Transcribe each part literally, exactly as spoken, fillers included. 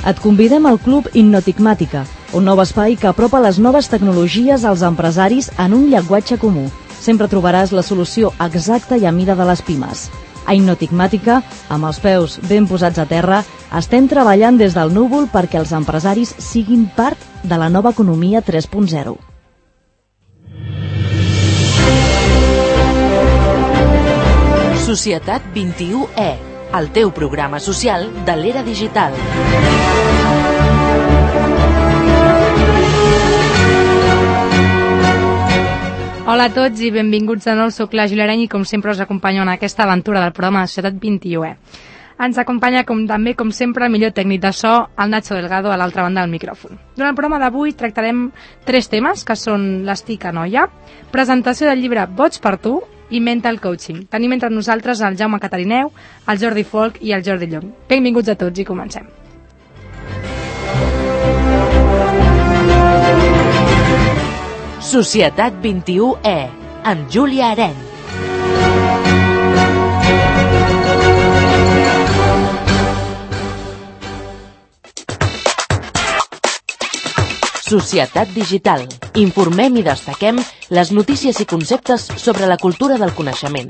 Et convidem al Club Innotigmàtica, un nou espai que apropa les noves tecnologies als empresaris en un llenguatge comú. Sempre trobaràs la solució exacta i a mida de les pimes. A Innotigmàtica, amb els peus ben posats a terra, estem treballant des del núvol perquè els empresaris siguin part de la nova economia tres punt zero. Societat vint-i-u E, el teu programa social de l'era digital. Hola a tots i benvinguts de nou, soc la Júlia Areny i com sempre us acompanyo en aquesta aventura del programa de Societat vint-i-u E. Ens acompanya com, també, com sempre, el millor tècnic de so, el Nacho Delgado, a l'altra banda del micròfon. Durant el programa d'avui tractarem tres temes, que són les TIC a Noia, presentació del llibre Boig per tu i Mental Coaching. Tenim entre nosaltres el Jaume Catarineu, el Jordi Folk i el Jordi Llong. Benvinguts a tots i comencem. Societat vint-i-u E, amb Júlia Areny. Societat digital. Informem i destaquem les notícies i conceptes sobre la cultura del coneixement.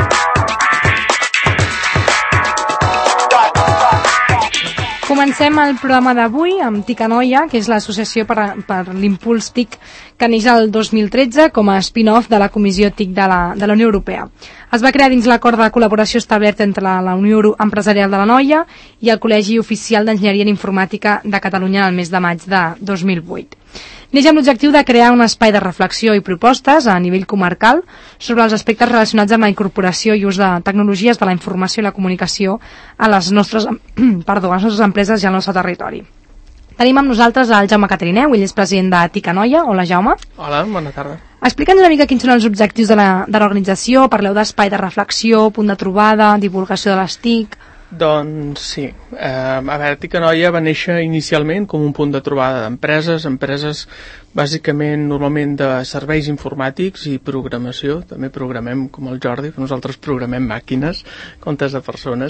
Comencem el programa d'avui amb TIC a Noia, que és l'associació per, per l'impuls TIC que neix el dos mil tretze com a spin-off de la Comissió TIC de la, de la Unió Europea. Es va crear dins l'acord de col·laboració establert entre la, la Unió Empresarial de la Noia i el Col·legi Oficial d'Enginyeria en Informàtica de Catalunya en el mes de maig de dos mil vuit. Neix amb l'objectiu de crear un espai de reflexió i propostes a nivell comarcal sobre els aspectes relacionats amb la incorporació i ús de tecnologies de la informació i la comunicació a les nostres, perdó, a les nostres empreses i al nostre territori. Tenim amb nosaltres el Jaume Catarineu, ell és president de TIC a Noia. Hola, Jaume. Hola, bona tarda. Explica'ns una mica quins són els objectius de l'organització. Parleu d'espai de reflexió, punt de trobada, divulgació de les TIC. Doncs sí, eh, a veure, TIC a Noia va néixer inicialment com un punt de trobada d'empreses, empreses bàsicament normalment de serveis informàtics i programació, també programem com el Jordi, que nosaltres programem màquines, comptes de persones,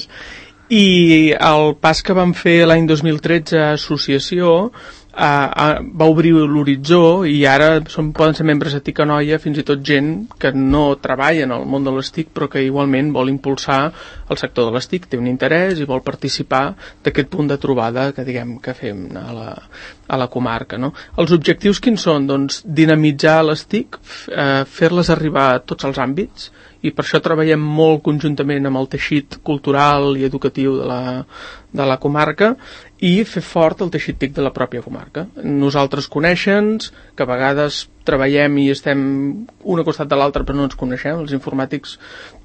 i el pas que vam fer l'any dos mil tretze a associació Uh, uh, va obrir l'horitzó i ara som, poden ser membres de TIC a Noia fins i tot gent que no treballa en el món de les TIC però que igualment vol impulsar el sector de les TIC, té un interès i vol participar d'aquest punt de trobada que diguem que fem a la, a la comarca, no? Els objectius quins són? Doncs dinamitzar les TIC, uh, fer-les arribar a tots els àmbits i per això treballem molt conjuntament amb el teixit cultural i educatiu de la, de la comarca i fer fort el teixit TIC de la pròpia comarca. Nosaltres coneixen-nos, que a vegades treballem i estem un a costat de l'altre però no ens coneixem, els informàtics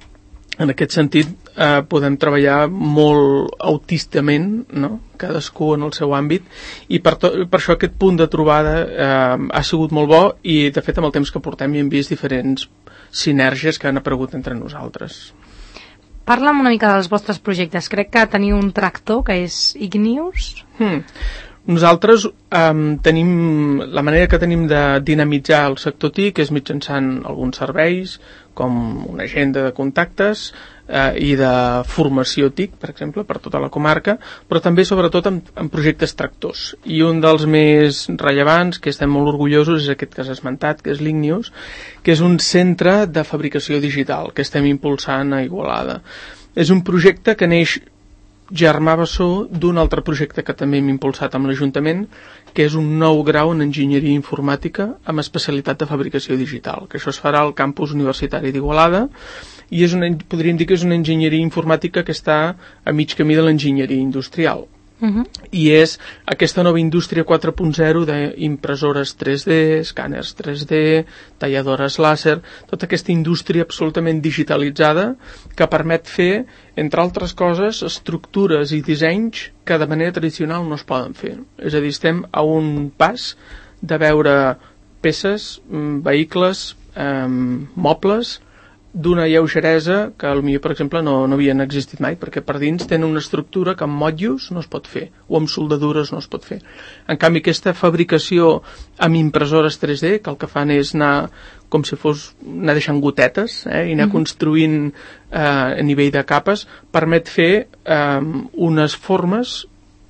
en aquest sentit eh, podem treballar molt autistament, no? Cadascú en el seu àmbit i per, to, per això aquest punt de trobada eh, ha sigut molt bo i de fet amb el temps que portem hi hem vist diferents sinergies que han aparegut entre nosaltres. Parla'm una mica dels vostres projectes. Crec que teniu un tractor que és Ignius. Hmm. Nosaltres eh, tenim, la manera que tenim de dinamitzar el sector TIC és mitjançant alguns serveis com una agenda de contactes eh, i de formació TIC, per exemple, per tota la comarca, però també sobretot en, en projectes tractors. I un dels més rellevants, que estem molt orgullosos, és aquest que has esmentat, que és l'Ignius, que és un centre de fabricació digital que estem impulsant a Igualada. És un projecte que neix germà bessó d'un altre projecte que també hem impulsat amb l'Ajuntament, que és un nou grau en enginyeria informàtica amb especialitat de fabricació digital, que això es farà al campus universitari d'Igualada i és una, podríem dir que és una enginyeria informàtica que està a mig camí de l'enginyeria industrial. Uh-huh. I és aquesta nova indústria quatre punt zero d'impressores tres D, escàners tres D, talladores làser, tota aquesta indústria absolutament digitalitzada que permet fer, entre altres coses, estructures i dissenys que de manera tradicional no es poden fer. És a dir, estem a un pas de veure peces, vehicles, eh, mobles, d'una lleugeresa que potser, per exemple, no, no havien existit mai, perquè per dins tenen una estructura que amb motllos no es pot fer, o amb soldadures no es pot fer. En canvi, aquesta fabricació amb impressores tres D, que el que fan és anar com si fos anar deixant gotetes eh, i anar mm-hmm. construint eh, a nivell de capes, permet fer eh, unes formes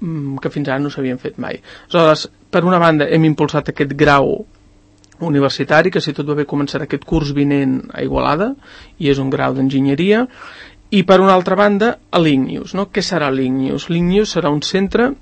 que fins ara no s'havien fet mai. Aleshores, per una banda, hem impulsat aquest grau universitari, que si tot va bé començarà aquest curs vinent a Igualada, i és un grau d'enginyeria, i per una altra banda, a l'Ignius. No? Què serà l'Ignius? L'Ignius serà un centre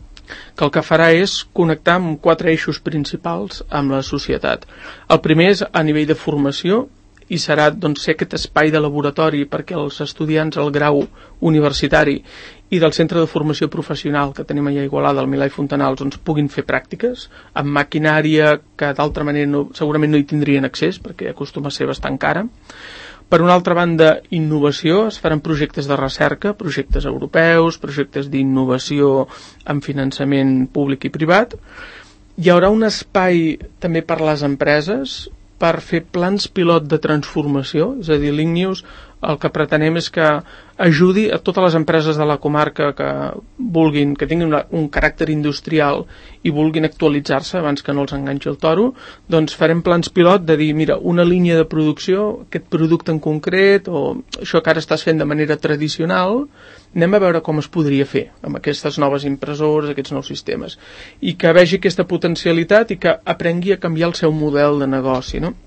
que el que farà és connectar amb quatre eixos principals amb la societat. El primer és a nivell de formació, i serà doncs, ser aquest espai de laboratori perquè els estudiants del grau universitari i del centre de formació professional que tenim allà a Igualada, al Milà i Fontanals, doncs, puguin fer pràctiques amb maquinària que d'altra manera no, segurament no hi tindrien accés perquè acostuma a ser bastant cara. Per una altra banda, innovació, es faran projectes de recerca, projectes europeus, projectes d'innovació amb finançament públic i privat. Hi haurà un espai també per les empreses per fer plans pilot de transformació, és a dir, l'Ignius el que pretenem és que ajudi a totes les empreses de la comarca que vulguin, que tinguin un caràcter industrial i vulguin actualitzar-se abans que no els enganxi el toro, doncs farem plans pilot de dir, mira, una línia de producció, aquest producte en concret, o això que ara estàs fent de manera tradicional, anem a veure com es podria fer amb aquestes noves impressores, aquests nous sistemes, i que vegi aquesta potencialitat i que aprengui a canviar el seu model de negoci, no?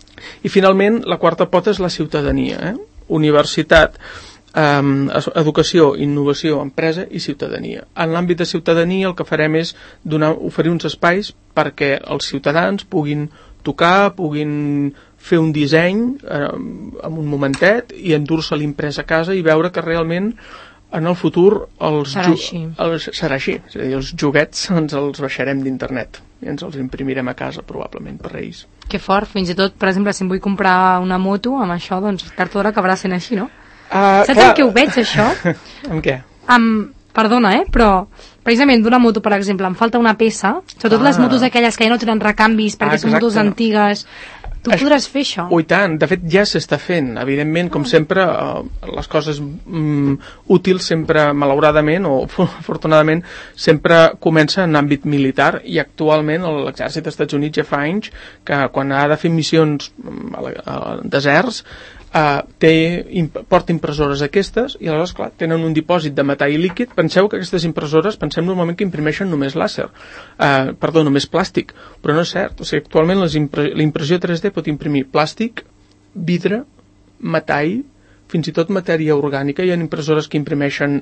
I finalment, la quarta pota és la ciutadania, eh? Universitat, eh, educació, innovació, empresa i ciutadania. En l'àmbit de ciutadania el que farem és donar, oferir uns espais perquè els ciutadans puguin tocar, puguin fer un disseny eh, en un momentet i endur-se l'impresa a casa i veure que realment en el futur els serà així. Els, serà així. És a dir, els joguets ens els baixarem d'internet i ens els imprimirem a casa probablement per ells. Que fort, fins i tot, per exemple, si em vull comprar una moto amb això, doncs tard o d'hora acabarà sent així, no? Uh, Saps clar. En què ho veig, això? Amb què? Amb, perdona, eh, però precisament d'una moto, per exemple, em falta una peça, sobretot ah. les motos aquelles que ja no tenen recanvis perquè ah, són motos antigues. Tu Això, podràs fer això? Oh, i tant. De fet, ja s'està fent. Evidentment, com sempre, eh, les coses mm, útils sempre, malauradament, o afortunadament, sempre comença en àmbit militar, i actualment l'exèrcit dels Estats Units ja fa anys que quan ha de fer missions a, la, a deserts, Uh, té, imp porta impressores aquestes i aleshores, clar, tenen un dipòsit de metall líquid. Penseu que aquestes impressores, pensem normalment que imprimeixen només làser, uh, perdó, només plàstic, però no és cert. O sigui, actualment la impressió tres D pot imprimir plàstic, vidre, metall, fins i tot matèria orgànica. Hi ha impressores que imprimeixen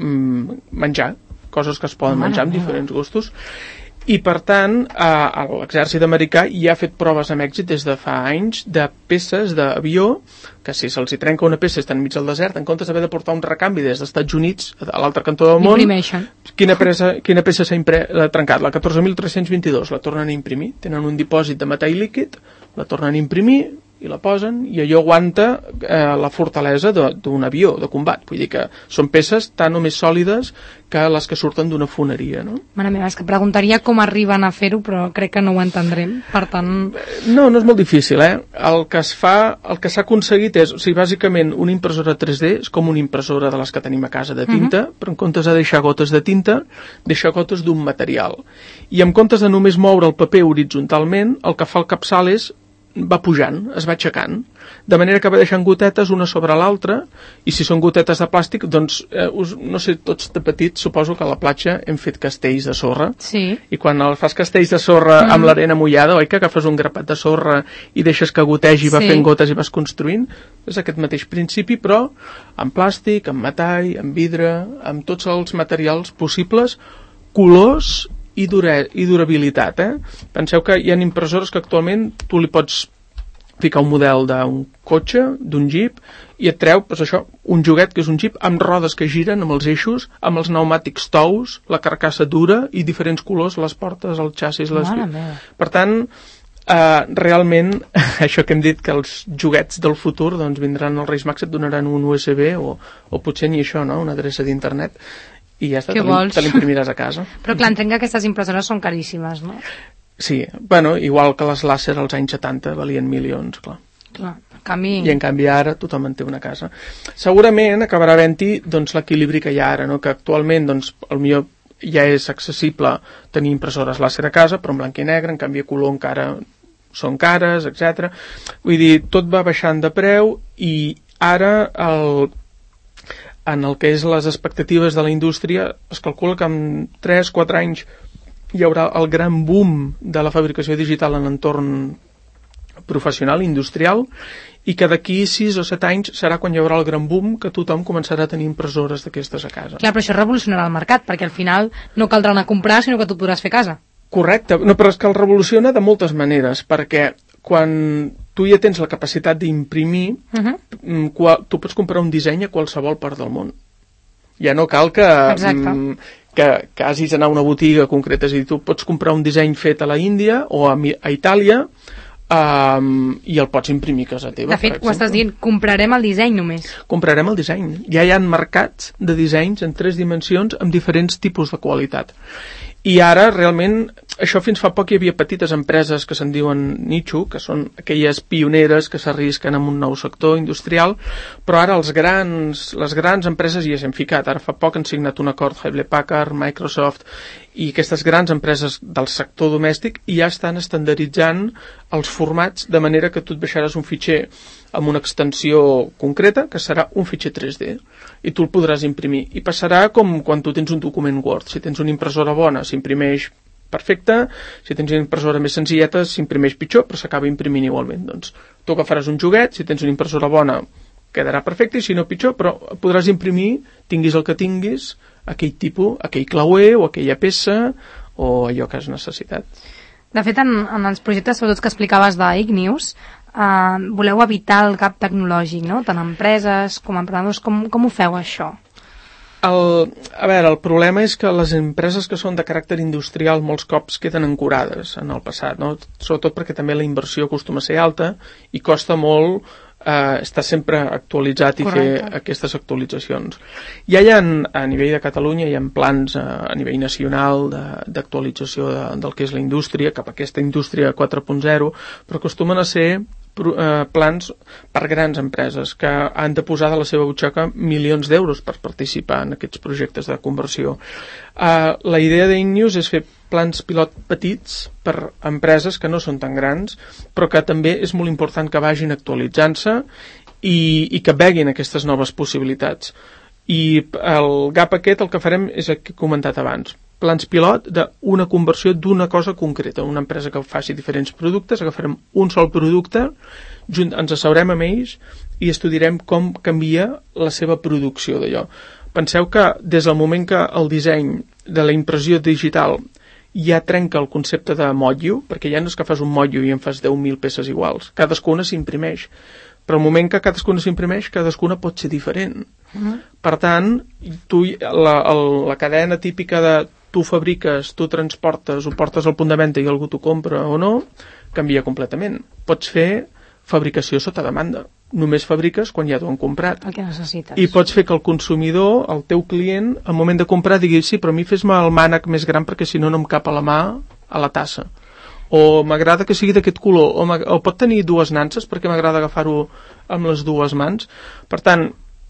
mm, menjar, coses que es poden menjar amb diferents gustos. I, per tant, eh, l'exèrcit americà ja ha fet proves amb èxit des de fa anys de peces d'avió que si se'ls hi trenca una peça estan enmig del desert, en comptes d'haver de portar un recanvi des dels Estats Units a l'altre cantó del món, quina peça, quina peça s'ha trencat? La catorze mil tres-cents vint-i-dos, la tornen a imprimir, tenen un dipòsit de metall líquid, la tornen a imprimir i la posen, i allò aguanta eh, la fortalesa d'un avió de combat. Vull dir que són peces tan o més sòlides que les que surten d'una foneria, no? Mare meva, és que preguntaria com arriben a fer-ho, però crec que no ho entendrem, per tant... No, no és molt difícil, eh? El que es fa, el que s'ha aconseguit és, o sigui, bàsicament, una impressora tres D és com una impressora de les que tenim a casa de tinta, uh-huh. però en comptes de deixar gotes de tinta, deixa gotes d'un material. I en comptes de només moure el paper horitzontalment, el que fa el capçal és va pujant, es va aixecant, de manera que va deixant gotetes una sobre l'altra, i si són gotetes de plàstic, doncs, eh, us, no sé, tots de petits, suposo que a la platja hem fet castells de sorra, sí. i quan fas castells de sorra mm. amb l'arena mullada, oi que agafes un grapat de sorra i deixes que gotegi, va sí. fent gotes i vas construint? És aquest mateix principi, però amb plàstic, amb metall, amb vidre, amb tots els materials possibles, colors i, dura, i durabilitat, eh? Penseu que hi ha impressores que actualment tu li pots ficar un model d'un cotxe, d'un jeep, i et treu, doncs això, un joguet que és un jeep amb rodes que giren amb els eixos, amb els pneumàtics tous, la carcassa dura i diferents colors, les portes, el xassis, les... Per tant, eh, realment, això que hem dit que els joguets del futur doncs vindran als Reis Mags, et donaran un U S B o, o potser ni això, no? Una adreça d'internet, i ja està, te l'imprimiràs a casa. Però clar, entenc que aquestes impressores són caríssimes, no? Sí, bueno, igual que les làser als anys setanta valien milions, clar. Clar, en canvi... I en canvi ara tothom en té una casa. Segurament acabarà havent-hi doncs, l'equilibri que hi ha ara, no? Que actualment doncs, potser ja és accessible tenir impressores làser a casa, però en blanc i negre, en canvi a color encara són cares, etcètera. Vull dir, tot va baixant de preu i ara el... en el que és les expectatives de la indústria, es calcula que en tres quatre anys hi haurà el gran boom de la fabricació digital en l'entorn professional, industrial, i que d'aquí sis o set anys serà quan hi haurà el gran boom que tothom començarà a tenir impressores d'aquestes a casa. Clar, però això revolucionarà el mercat, perquè al final no caldrà anar a comprar, sinó que tu podràs fer a casa. Correcte, no, però és que el revoluciona de moltes maneres, perquè quan tu ja tens la capacitat d'imprimir, uh-huh. qual, tu pots comprar un disseny a qualsevol part del món. Ja no cal que, mm, que, que hagis d'anar a una botiga concreta, és a dir, tu pots comprar un disseny fet a la Índia o a, a Itàlia, Um, i el pots imprimir a casa teva. De fet, ho estàs dient, comprarem el disseny només. Comprarem el disseny. Ja hi ha mercats de dissenys en tres dimensions amb diferents tipus de qualitat. I ara, realment, això fins fa poc hi havia petites empreses que se'n diuen nicho, que són aquelles pioneres que s'arrisquen en un nou sector industrial, però ara els grans, les grans empreses hi s'han ficat. Ara fa poc han signat un acord Hewlett Packard, Microsoft, i aquestes grans empreses del sector domèstic ja estan estandarditzant els formats, de manera que tu et baixaràs un fitxer amb una extensió concreta, que serà un fitxer tres D, i tu el podràs imprimir. I passarà com quan tu tens un document Word. Si tens una impressora bona, s'imprimeix perfecte, si tens una impressora més senzilleta, s'imprimeix pitjor, però s'acaba imprimint igualment. Doncs tu agafaràs un joguet, si tens una impressora bona, quedarà perfecte, i si no pitjor, però podràs imprimir, tinguis el que tinguis, aquell tipus, aquell clauer o aquella peça o allò que has necessitat. De fet, en, en els projectes, sobretot que explicaves d'Ignews, eh, voleu evitar el gap tecnològic, no? Tant empreses com emprenedors, com, com ho feu això? El, a veure, el problema és que les empreses que són de caràcter industrial molts cops queden ancorades en el passat, no? Sobretot perquè també la inversió acostuma a ser alta i costa molt eh, estar sempre actualitzat i Correcte. Fer aquestes actualitzacions. Ja hi ha, a nivell de Catalunya, hi ha plans a, a nivell nacional d'actualització de, de, del que és la indústria, cap a aquesta indústria quatre punt zero, però acostumen a ser plans per grans empreses que han de posar de la seva butxaca milions d'euros per participar en aquests projectes de conversió. Uh, la idea d'Ignews és fer plans pilot petits per empreses que no són tan grans, però que també és molt important que vagin actualitzant-se i, i que veguin aquestes noves possibilitats. I el gap aquest el que farem és el que he comentat abans, plans pilot d'una conversió d'una cosa concreta, una empresa que faci diferents productes, agafarem un sol producte, junt, ens asseurem amb ells i estudiarem com canvia la seva producció d'allò. Penseu que des del moment que el disseny de la impressió digital ja trenca el concepte de motllo, perquè ja no és que fas un motllo i en fas deu mil peces iguals, cadascuna s'imprimeix, però al moment que cadascuna s'imprimeix, cadascuna pot ser diferent. Uh-huh. Per tant, tu, la, el, la cadena típica de tu fabriques, tu transportes, ho portes al punt de venda i algú t'ho compra o no, canvia completament. Pots fer fabricació sota demanda. Només fabriques quan ja t'ho han comprat. El que necessites. I pots fer que el consumidor, el teu client, al moment de comprar, digui, sí, però a mi fes-me el mànec més gran perquè si no no em cap a la mà a la tassa. O m'agrada que sigui d'aquest color, o, o pot tenir dues nanses perquè m'agrada agafar-ho amb les dues mans. Per tant,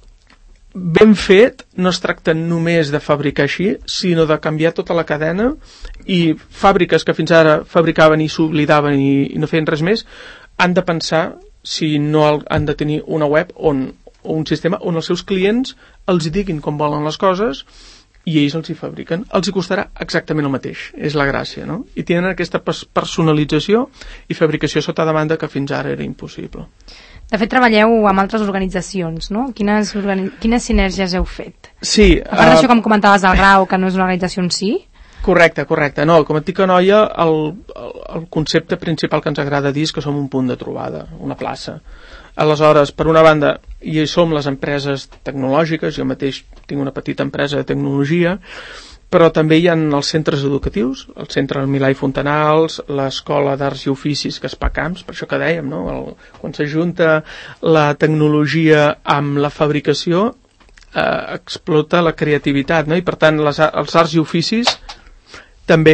ben fet, no es tracta només de fabricar així, sinó de canviar tota la cadena, i fàbriques que fins ara fabricaven i s'oblidaven i, i no feien res més, han de pensar si no han de tenir una web on, o un sistema on els seus clients els diguin com volen les coses i ells els hi fabriquen. Els hi costarà exactament el mateix, és la gràcia, no? I tenen aquesta personalització i fabricació sota demanda que fins ara era impossible. De fet, treballeu amb altres organitzacions, no? Quines, organi... Quines sinergies heu fet? Sí. A part uh... d'això, com comentaves del Grau, que no és una organització en si? Correcte, correcte. No, com et dic a Noia, el, el, el concepte principal que ens agrada dir és que som un punt de trobada, una plaça. Aleshores, per una banda, hi som les empreses tecnològiques, jo mateix tinc una petita empresa de tecnologia, però també hi ha els centres educatius, el centre Milà i Fontanals, l'escola d'arts i oficis que es fa Camps, per això que dèiem, no? El, quan s'ajunta la tecnologia amb la fabricació, eh, explota la creativitat, no? I per tant les, els arts i oficis també,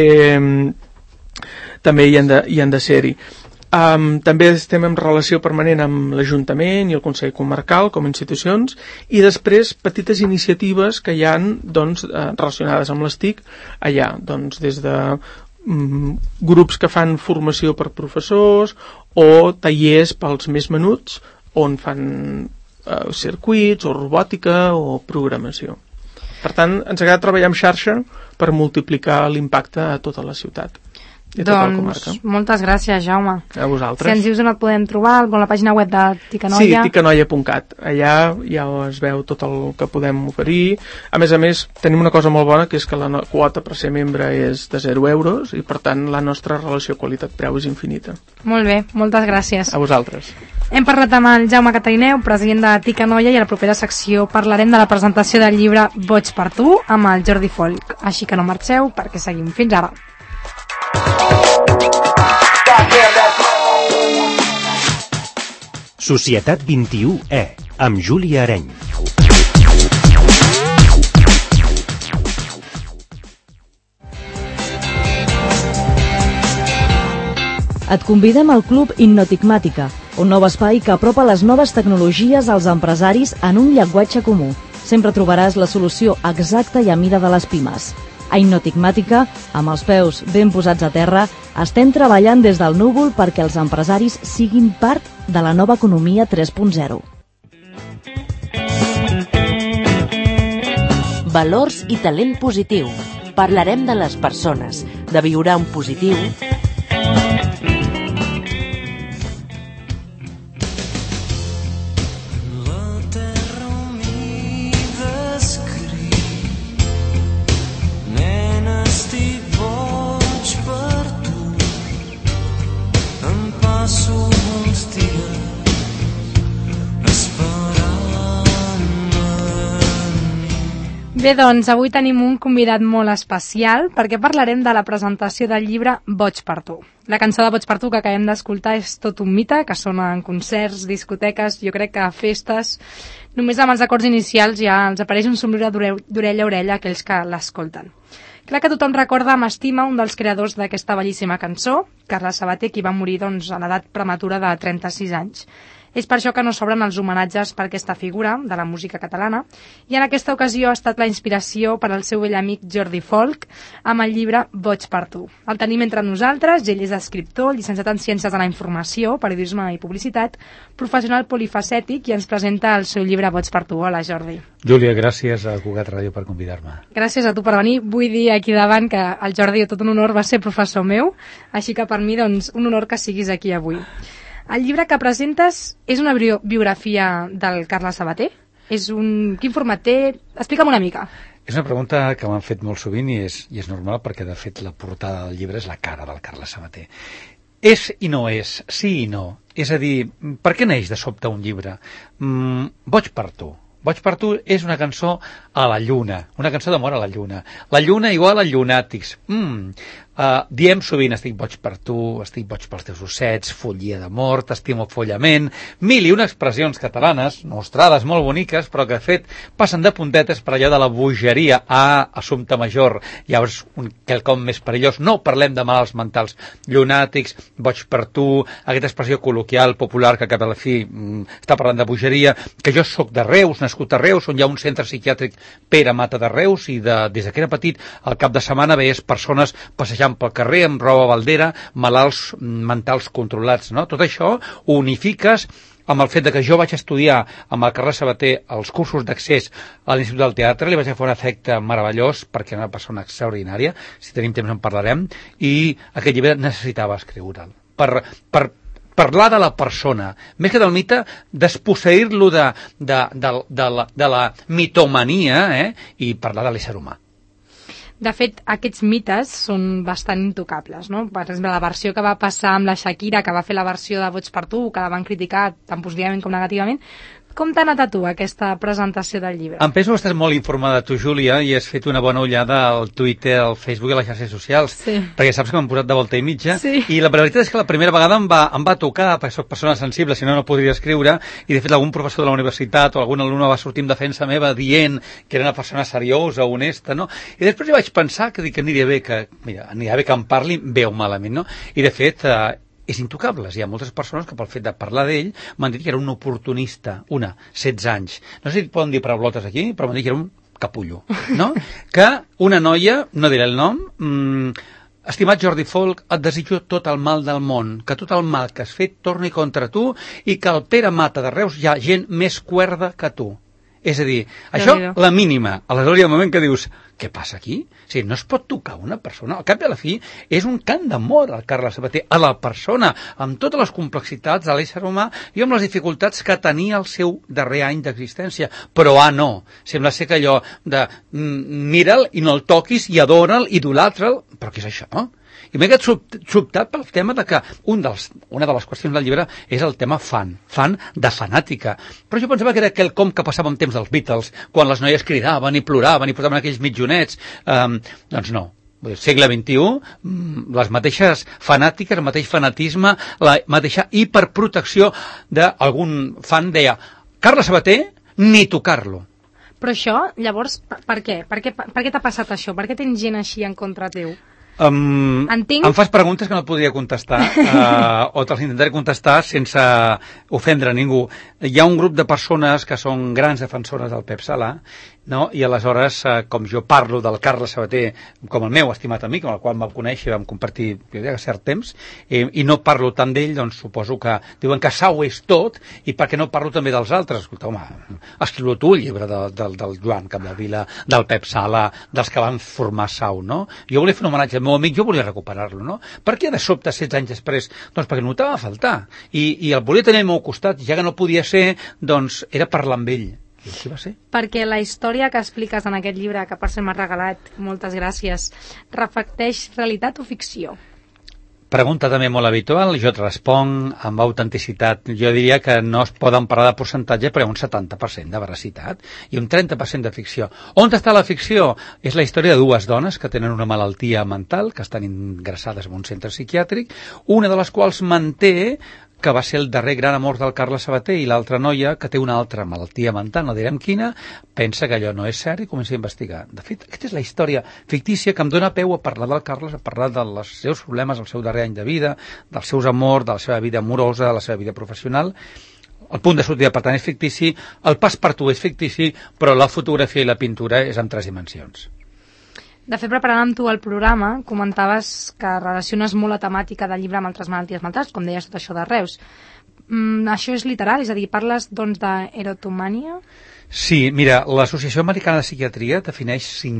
també hi han de, hi han de ser-hi. Um, també estem en relació permanent amb l'Ajuntament i el Consell Comarcal com a institucions, i després petites iniciatives que hi ha, doncs, eh, relacionades amb les T I C allà, doncs, des de um, grups que fan formació per professors o tallers pels més menuts on fan eh, circuits, o robòtica, o programació. Per tant, ens agrada treballar en xarxa per multiplicar l'impacte a tota la ciutat. Doncs moltes gràcies, Jaume. A vosaltres. Si ens dius on et podem trobar, a la pàgina web de Ticanoia. Sí, ticanoia punt cat. Allà ja es veu tot el que podem oferir. A més a més, tenim una cosa molt bona, que és que la quota per ser membre és de zero euros i, per tant, la nostra relació qualitat-preu és infinita. Molt bé, moltes gràcies. A vosaltres. Hem parlat amb el Jaume Catarineu, president de Ticanoia, i a la propera secció parlarem de la presentació del llibre Boig per tu amb el Jordi Folk. Així que no marxeu, perquè seguim. Fins ara. Societat vint-i-u E, amb Júlia Areny. Et convidem al Club Innotigmàtica, un nou espai que apropa les noves tecnologies als empresaris en un llenguatge comú. Sempre trobaràs la solució exacta i a mida de les pimes. A Innotigmàtica, amb els peus ben posats a terra, estem treballant des del núvol perquè els empresaris siguin part de la nova economia tres punt zero. Valors i talent positiu. Parlarem de les persones, de viure en positiu. Bé, doncs, avui tenim un convidat molt especial perquè parlarem de la presentació del llibre Boig per tu. La cançó de Boig per tu que acabem d'escoltar és tot un mite, que sona en concerts, discoteques, jo crec que a festes. Només amb els acords inicials ja els apareix un somriure d'orella a orella a aquells que l'escolten. Clar que tothom recorda amb estima un dels creadors d'aquesta bellíssima cançó, Carles Sabater, qui va morir doncs, a l'edat prematura de trenta-sis anys. És per això que no s'obren els homenatges per aquesta figura de la música catalana, i en aquesta ocasió ha estat la inspiració per al seu vell amic Jordi Folk amb el llibre Boig per tu. El tenim entre nosaltres, ell és escriptor, llicenciat en Ciències de la Informació, Periodisme i Publicitat, professional polifacètic, i ens presenta el seu llibre Boig per tu. Hola, Jordi. Júlia, gràcies a Cugat Ràdio per convidar-me. Gràcies a tu per venir. Vull dir aquí davant que el Jordi, tot un honor, va ser professor meu, així que per mi, doncs, un honor que siguis aquí avui. El llibre que presentes és una biografia del Carles Sabater? És un... Quin format té? Explica'm una mica. És una pregunta que m'han fet molt sovint i és, i és normal perquè, de fet, la portada del llibre és la cara del Carles Sabater. És i no és, sí i no. És a dir, per què neix de sobte un llibre? Mm, Boig per tu. Boig per tu és una cançó a la lluna, una cançó d'amor a la lluna. La lluna igual a llunàtics. Mm. Uh, diem sovint estic boig per tu, estic boig pels teus ossets, follia d'amor, t'estimo follament, mil i una expressions catalanes, nostrades molt boniques, però que de fet passen de puntetes per allò de la bogeria a assumpte major. Llavors, un quelcom més perillós. No parlem de malalts mentals, llunàtics, boig per tu, aquesta expressió col·loquial, popular, que cap a la fi mm, està parlant de bogeria, que jo sóc de Reus, nascut a Reus, on hi ha un centre psiquiàtric Pere Mata de Reus, i de, des que era petit, al cap de setmana veies persones passejant pel carrer amb roba baldera, malalts mentals controlats, no? Tot això ho unifiques amb el fet de que jo vaig estudiar amb el Carles Sabater els cursos d'accés a l'Institut del Teatre, li vaig fer un efecte meravellós perquè era una persona extraordinària, si tenim temps en parlarem, i aquest llibre necessitava escriure'l. Per, per parlar de la persona, més que del mite, desposseir-lo de, de, de, de, la, de la mitomania, eh? I parlar de l'ésser humà. De fet, aquests mites són bastant intocables, no? Per exemple, la versió que va passar amb la Shakira, que va fer la versió de Boig per tu, que la van criticar tant positivament com negativament. Com t'ha anat a tu aquesta presentació del llibre? Em penso que estàs molt informada tu, Júlia, i has fet una bona ullada al Twitter, al Facebook i a les xarxes socials, sí. Perquè saps que m'han posat de volta i mitja, sí. I la veritat és que la primera vegada em va, em va tocar, perquè soc persona sensible, si no, no podria escriure, i de fet algun professor de la universitat o algun alumne va sortir en defensa meva dient que era una persona seriosa, honesta, no? I després jo vaig pensar que, que aniria bé que, mira, aniria bé que em parli bé o malament, no? I de fet, eh, és intocables. Hi ha moltes persones que pel fet de parlar d'ell m'han dit que era un oportunista, una, setze anys. No sé si et poden dir paraulotes aquí, però m'han dit que era un capullo, no? Que una noia, no diré el nom, mmm, estimat Jordi Folk, et desitjo tot el mal del món, que tot el mal que has fet torni contra tu i que al Pere Mata de Reus hi ha gent més cuerda que tu. És a dir, això, la mínima. Aleshores hi ha un moment que dius, què passa aquí? O sigui, no es pot tocar una persona. Al cap i a la fi, és un cant d'amor al Carles Sabater, a la persona, amb totes les complexitats de l'ésser humà i amb les dificultats que tenia el seu darrer any d'existència. Però, ah, no. Sembla ser que allò de mira'l i no el toquis i adora'l, idolatra'l. Però què és això, no? I m'he quedat sobtat pel tema de que un dels, una de les qüestions del llibre és el tema fan, fan de fanàtica. Però jo pensava que era quelcom que passava en temps dels Beatles, quan les noies cridaven i ploraven i portaven aquells mitjonets. Um, doncs no. Segle vint-i-u, les mateixes fanàtiques, el mateix fanatisme, la mateixa hiperprotecció d'algun fan deia Carles Sabater, ni tocar-lo. Però això, llavors, per què? Per què, per què t'ha passat això? Per què tens gent així en contra teu? Um, Entenc... Em fas preguntes que no et podria contestar uh, o te'ls intentaré contestar sense ofendre ningú. Hi ha un grup de persones que són grans defensores del Pep Sala, no? I aleshores, uh, com jo parlo del Carles Sabater com el meu estimat amic, amb el qual em vam conèixer i vam compartir jo diria, cert temps, eh, i no parlo tant d'ell, doncs suposo que diuen que Sau és tot, i per què no parlo també dels altres? Escolta, home, escriu tu el llibre de, de, del Joan Capdevila, del Pep Sala, dels que van formar Sau, no? Jo volia fer un homenatge al meu amic, jo volia recuperar-lo, no? Per què de sobte, setze anys després? Doncs perquè notava a faltar, i, i el volia tenir al meu costat, ja que no podia ser, doncs era parlar amb ell. I així va ser. Perquè la història que expliques en aquest llibre, que per cert m'has regalat, moltes gràcies, reflecteix realitat o ficció? Pregunta també molt habitual, jo et responc amb autenticitat. Jo diria que no es poden parlar de percentatge, però hi ha un setanta per cent de veracitat i un trenta per cent de ficció. On està la ficció? És la història de dues dones que tenen una malaltia mental, que estan ingressades en un centre psiquiàtric, una de les quals manté que va ser el darrer gran amor del Carles Sabater, i l'altra noia, que té una altra malaltia mental, no direm quina, pensa que allò no és cert i comença a investigar. De fet, aquesta és la història fictícia que em dóna peu a parlar del Carles, a parlar dels seus problemes, el seu darrer any de vida, dels seus amors, de la seva vida amorosa, de la seva vida professional. El punt de sortida, per tant, és fictici, el pas per tu és fictici, però la fotografia i la pintura és en tres dimensions. De fet, preparant amb tu el programa, comentaves que relaciones molt la temàtica del llibre amb altres malalties mentals, com deies tot això de Reus. Mm, això és literal? És a dir, parles doncs d'erotomània? Sí, mira, l'Associació Americana de Psiquiatria defineix cinc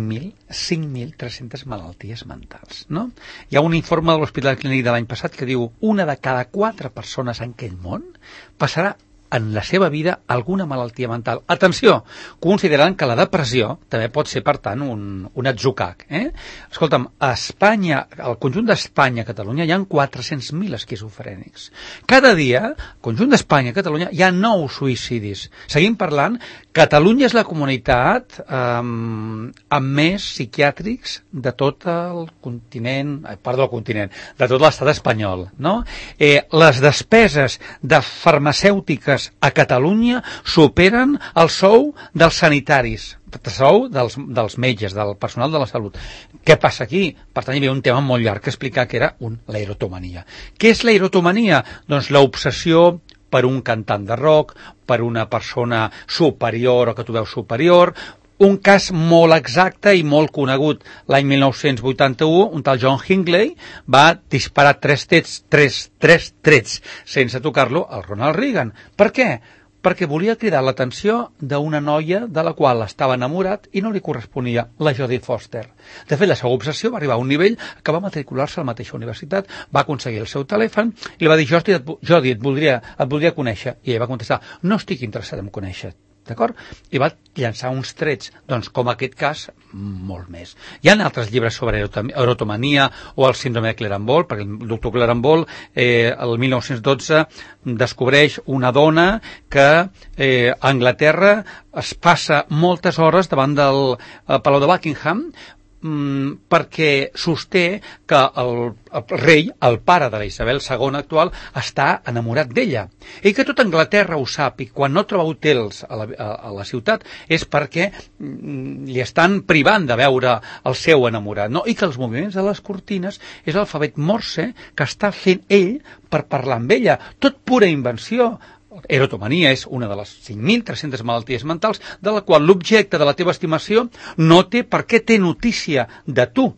mil tres-centes malalties mentals, no? Hi ha un informe de l'Hospital Clínic de l'any passat que diu una de cada quatre persones en aquell món passarà en la seva vida alguna malaltia mental. Atenció, considerant que la depressió també pot ser, per tant, un, un atzucac. Eh? Escolta'm, a Espanya, al conjunt d'Espanya, a Catalunya, hi ha quatre-cents mil esquizofrènics. Cada dia, al conjunt d'Espanya, a Catalunya, hi ha nou suïcidis. Seguim parlant, Catalunya és la comunitat eh, amb més psiquiàtrics de tot el continent, eh, perdó, el continent, de tot l'estat espanyol, no? Eh, les despeses de farmacèutiques a Catalunya superen el sou dels sanitaris, el sou dels, dels metges, del personal de la salut. Què passa aquí? Per tant, hi havia un tema molt llarg que explicar, que era un, la erotomania. Què és la erotomania? Doncs l'obsessió per un cantant de rock, per una persona superior o que tu veus superior. Un cas molt exacte i molt conegut, l'any mil nou-cents vuitanta-u, un tal John Hinckley va disparar tres trets, tres, tres trets sense tocar-lo al Ronald Reagan. Per què? Perquè volia cridar l'atenció d'una noia de la qual estava enamorat i no li corresponia, la Jodie Foster. De fet, la seva obsessió va arribar a un nivell que va matricular-se a la mateixa universitat, va aconseguir el seu telèfon i li va dir, Jodie, et, Jodie, et, voldria, et voldria conèixer. I ella va contestar, no estic interessat en conèixer. D'acord? I va llançar uns trets, doncs com aquest cas, molt més. Hi ha altres llibres sobre erotomania o el síndrome de Clerambault, perquè el doctor Clerambault eh, el mil nou-cents dotze descobreix una dona que eh, a Anglaterra es passa moltes hores davant del eh, Palau de Buckingham perquè sosté que el, el rei, el pare de la Isabel segona actual, està enamorat d'ella. I que tota Anglaterra ho sap, i quan no troba hotels a la, a, a la ciutat és perquè li estan privant de veure el seu enamorat, no? I que els moviments de les cortines és l'alfabet Morse que està fent ell per parlar amb ella. Tot pura invenció. Erotomania és una de les cinc mil tres-centes malalties mentals de la qual l'objecte de la teva estimació no té per què té notícia de tu.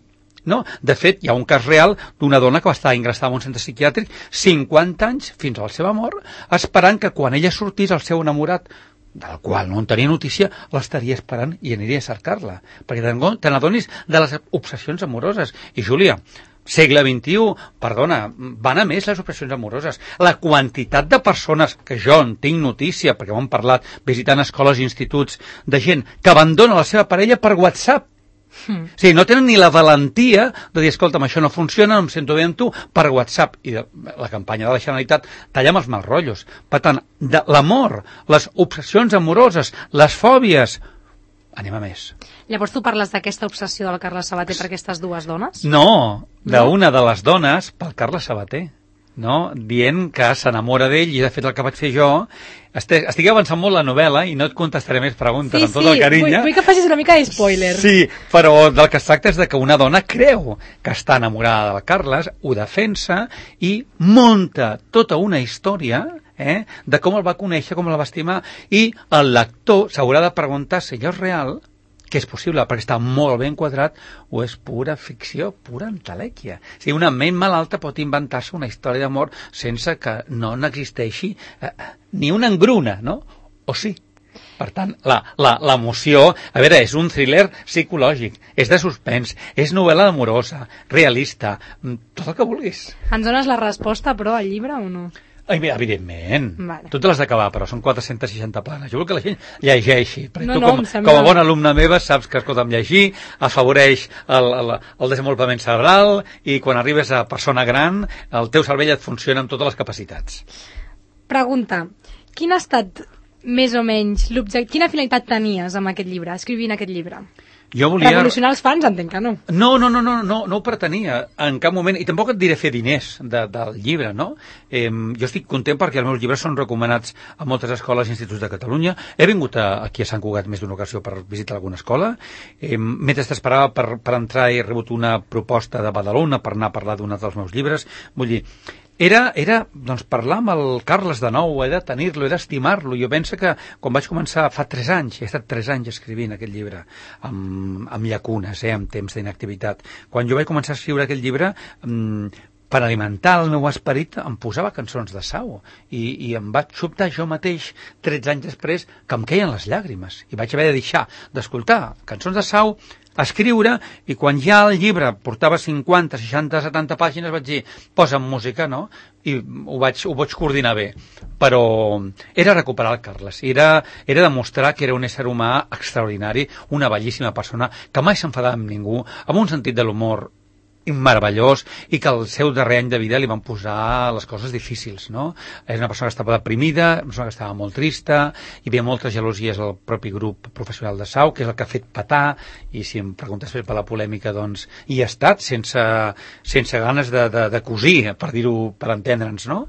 no? De fet, hi ha un cas real d'una dona que va estar ingressada en un centre psiquiàtric cinquanta anys fins a la seva mort, esperant que quan ella sortís el seu enamorat, del qual no en tenia notícia, l'estaria esperant i aniria a cercar-la, perquè te n'adonis de les obsessions amoroses. I Júlia, segle vint-i-u, perdona, van a més les obsessions amoroses. La quantitat de persones, que jo en tinc notícia, perquè ho hem parlat visitant escoles i instituts, de gent que abandona la seva parella per WhatsApp. Mm. O sigui, no tenen ni la valentia de dir, escolta'm, això no funciona, no em sento bé amb tu, per WhatsApp. I la campanya de la Generalitat talla amb els mals rotllos. Per tant, de l'amor, les obsessions amoroses, les fòbies, anem a més. Llavors tu parles d'aquesta obsessió del Carles Sabater per aquestes dues dones? No, d'una de les dones pel Carles Sabater, no? Dient que s'enamora d'ell, i de fet el que vaig fer jo, estic, estic avançant molt la novel·la i no et contestaré més preguntes, sí, amb tot el carinyo. Vull, vull que facis una mica de spoiler. Sí, però del que es tracta és de que una dona creu que està enamorada del Carles, ho defensa i munta tota una història eh, de com el va conèixer, com el va estimar, i el lector s'haurà de preguntar si allò és real, que és possible, perquè està molt ben quadrat, o és pura ficció, pura entelèquia. O sigui, una ment malalta pot inventar-se una història d'amor sense que no n'existeixi eh, ni una engruna, no? O sí. Per tant, l'emoció, a veure, és un thriller psicològic, és de suspens, és novel·la amorosa, realista, tot el que vulguis. Ens dones la resposta, però, al llibre o no? Ai, evidentment. Vale. Tu te l'has d'acabar, però són quatre-centes seixanta planes. Jo vull que la gent llegeixi. No, tu, no, com, sembla... com a bona alumna meva, saps que, escolta'm, llegir afavoreix el, el, el desenvolupament cerebral i quan arribes a persona gran, el teu cervell et funciona amb totes les capacitats. Pregunta, quin ha estat més o menys l'objecte... Quina finalitat tenies amb aquest llibre, escrivint aquest llibre? Jo volia... Revolucionar els fans, entenc que no. No, no, no, no, no, no ho pretenia en cap moment, i tampoc et diré fer diners de, del llibre, no? Eh, jo estic content perquè els meus llibres són recomanats a moltes escoles i instituts de Catalunya. He vingut a, aquí a Sant Cugat més d'una ocasió per visitar alguna escola. Eh, mentre t'esperava per, per entrar he rebut una proposta de Badalona per anar a parlar d'un dels meus llibres. Vull dir, Era, era doncs, parlar amb el Carles de nou, he de tenir-lo, he d'estimar-lo. Jo penso que quan vaig començar fa tres anys, he estat tres anys escrivint aquest llibre, amb, amb llacunes, eh, amb temps d'inactivitat. Quan jo vaig començar a escriure aquest llibre, mmm, per alimentar el meu esperit em posava cançons de Sau i, i em vaig sobtar jo mateix tretze anys després que em queien les llàgrimes i vaig haver de deixar d'escoltar cançons de Sau, escriure, i quan ja el llibre portava cinquanta, seixanta, setanta pàgines vaig dir, posa'm música, no? I ho vaig, ho vaig coordinar bé, però era recuperar el Carles, era, era demostrar que era un ésser humà extraordinari, una bellíssima persona que mai s'enfadava amb ningú, amb un sentit de l'humor meravellós, i que al seu darrer any de vida li van posar les coses difícils, no? És una persona que estava deprimida, una persona que estava molt trista, hi havia moltes gelosies al propi grup professional de Sau, que és el que ha fet petar, i si em preguntes per la polèmica, doncs hi ha estat, sense, sense ganes de, de, de cosir, per dir-ho, per entendre'ns, no?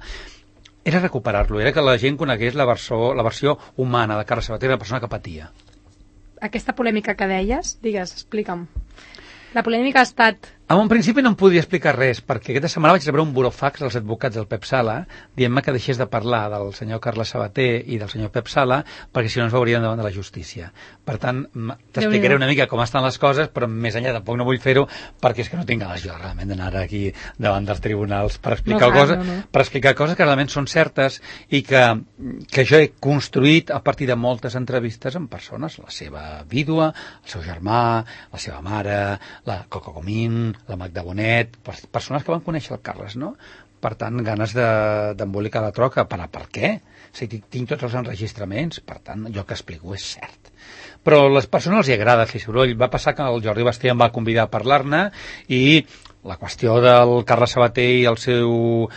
Era recuperar-lo, era que la gent conegués la versió, la versió humana de Carles Sabater, una persona que patia. Aquesta polèmica que deies, digues, explica'm. La polèmica ha estat... En un principi no em podia explicar res, perquè aquesta setmana vaig rebre un burofax dels advocats del Pep Sala dient-me que deixés de parlar del senyor Carles Sabater i del senyor Pep Sala, perquè si no ens veurien davant de la justícia. Per tant, t'explicaré una mica com estan les coses, però més enllà tampoc no vull fer-ho, perquè és que no tinc ganes jo realment d'anar aquí davant dels tribunals per explicar, no, coses, no, no. per explicar coses que realment són certes i que, que jo he construït a partir de moltes entrevistes amb persones, la seva vídua, el seu germà, la seva mare, la Coco Comín, la Magda Bonet, persones que van conèixer el Carles, no? Per tant, ganes d'embolicar de, la troca. Per, per què? O sigui, tinc tots els enregistraments, per tant, allò que explico és cert. Però a les persones els hi agrada fer soroll. Va passar que el Jordi Basté em va convidar a parlar-ne i la qüestió del Carles Sabater i el seu,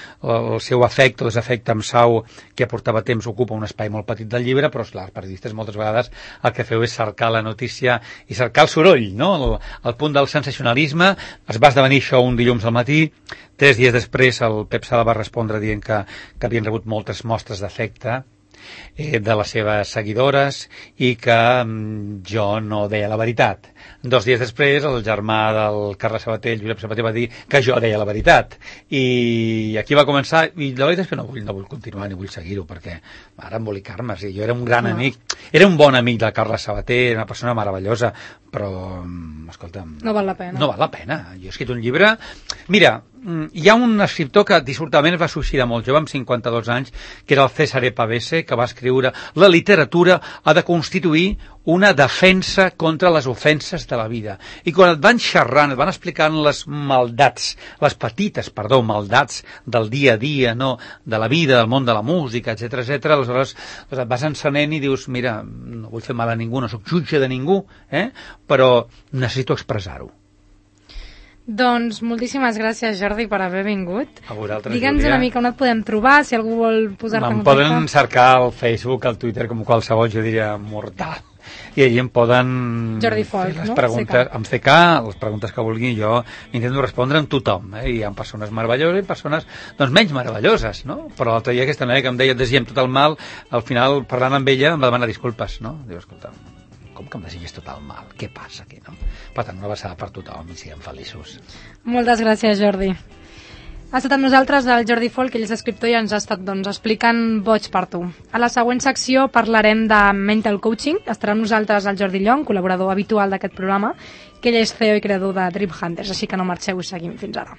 el seu afecte o desafecte amb Sau, que portava temps, ocupa un espai molt petit del llibre, però esclar, els periodistes moltes vegades el que feu és cercar la notícia i cercar el soroll, no? El, el punt del sensacionalisme. Es va esdevenir això un dilluns al matí. Tres dies després el Pep Sala va respondre dient que, que havien rebut moltes mostres d'afecte eh, de les seves seguidores i que mm, jo no deia la veritat. Dos dies després, el germà del Carles Sabater, el Josep Sabater, va dir que jo deia la veritat. I aquí va començar, i la veritat és que no vull, no vull continuar ni vull seguir-ho, perquè ara embolicar-me, sí, jo era un gran no. amic, era un bon amic del Carles Sabater, una persona meravellosa, però, escolta'm... No val la pena. No val la pena. Jo he escrit un llibre... Mira, hi ha un escriptor que dissortadament es va suïcidar molt jove, amb cinquanta-dos anys, que era el Cesare Pavese, que va escriure la literatura ha de constituir una defensa contra les ofenses de la vida. I quan et van xerrant, et van explicant les maldats, les petites, perdó, maldats del dia a dia, no, de la vida, del món de la música, etcètera, etcètera, aleshores et vas encenent i dius, mira, no vull fer mal a ningú, no sóc jutge de ningú, eh? Però necessito expressar-ho. Doncs moltíssimes gràcies, Jordi, per haver vingut. A vosaltres, Digue'ns Júlia. una mica on et podem trobar, si algú vol posar-te en contacte. Em poden cercar al Facebook, al Twitter, com qualsevol, jo diria, mortal. I allí em poden... Jordi Folk, les no? preguntes, amb C K, les preguntes que vulguin, jo intento respondre amb tothom. Eh? Hi ha persones meravelloses i persones doncs, menys meravelloses, no? Però l'altre dia aquesta noia que em deia desitgem tot el mal, al final, parlant amb ella, em va demanar disculpes, no? Diu, escolta, com que em desitges tot el mal? Què passa aquí, no? Per tant, una abraçada per tothom i siguem feliços. Moltes gràcies, Jordi. Ha estat amb nosaltres el Jordi Folk, ell és escriptor i ens ha estat doncs, explicant Boig per tu. A la següent secció parlarem de mental coaching. Estarà amb nosaltres el Jordi Llong, col·laborador habitual d'aquest programa, que ell és C E O i creador de Dream Hunters, així que no marxeu i seguim fins ara.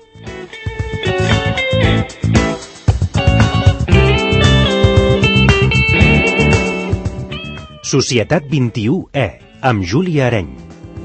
Societat vint-i-u E, amb Júlia Areny.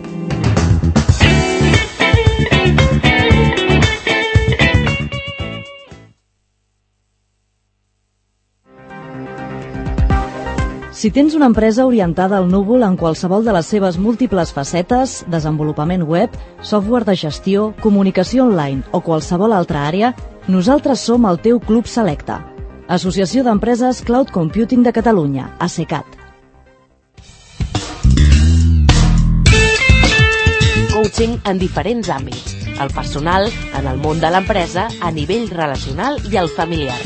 Si tens una empresa orientada al núvol en qualsevol de les seves múltiples facetes, desenvolupament web, software de gestió, comunicació online o qualsevol altra àrea, nosaltres som el teu club selecte. Associació d'Empreses Cloud Computing de Catalunya, ASECAT. Coaching en diferents àmbits. El personal, en el món de l'empresa, a nivell relacional i el familiar.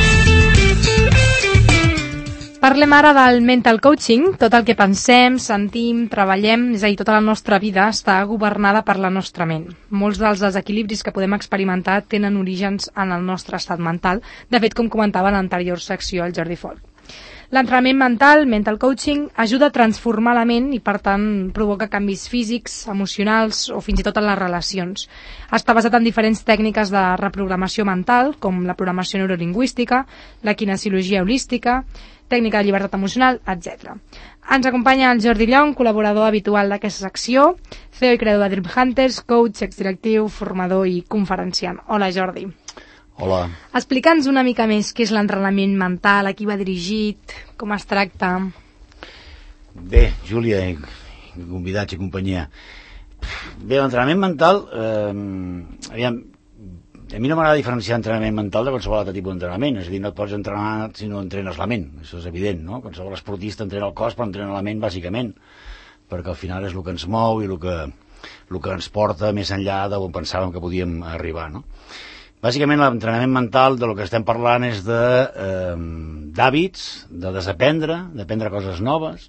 Parlem ara del mental coaching. Tot el que pensem, sentim, treballem, és a dir, tota la nostra vida està governada per la nostra ment. Molts dels desequilibris que podem experimentar tenen orígens en el nostre estat mental, de fet, com comentava en l'anterior secció el Jordi Folk. L'entrenament mental, mental coaching, ajuda a transformar la ment i, per tant, provoca canvis físics, emocionals o fins i tot en les relacions. Està basat en diferents tècniques de reprogramació mental, com la programació neurolingüística, la kinesiologia holística, tècnica de llibertat emocional, etcètera. Ens acompanya el Jordi Llong, col·laborador habitual d'aquesta secció, C E O i creador de Dream Hunters, coach, exdirectiu, formador i conferenciant. Hola, Jordi. Hola. Explica'ns una mica més què és l'entrenament mental, a qui va dirigit, com es tracta. Bé, Júlia, i convidats i companyia. Bé, l'entrenament mental, eh, aviam, a mi no m'agrada diferenciar entrenament mental de qualsevol altre tipus d'entrenament, és a dir, no et pots entrenar si no entrenes la ment, això és evident, no? Qualsevol esportista entrena el cos però entrena la ment bàsicament, perquè al final és el que ens mou i el que, el que ens porta més enllà d'on pensàvem que podíem arribar, no? Bàsicament l'entrenament mental de lo que estem parlant és de, eh, d'hàbits, de desaprendre, d'aprendre coses noves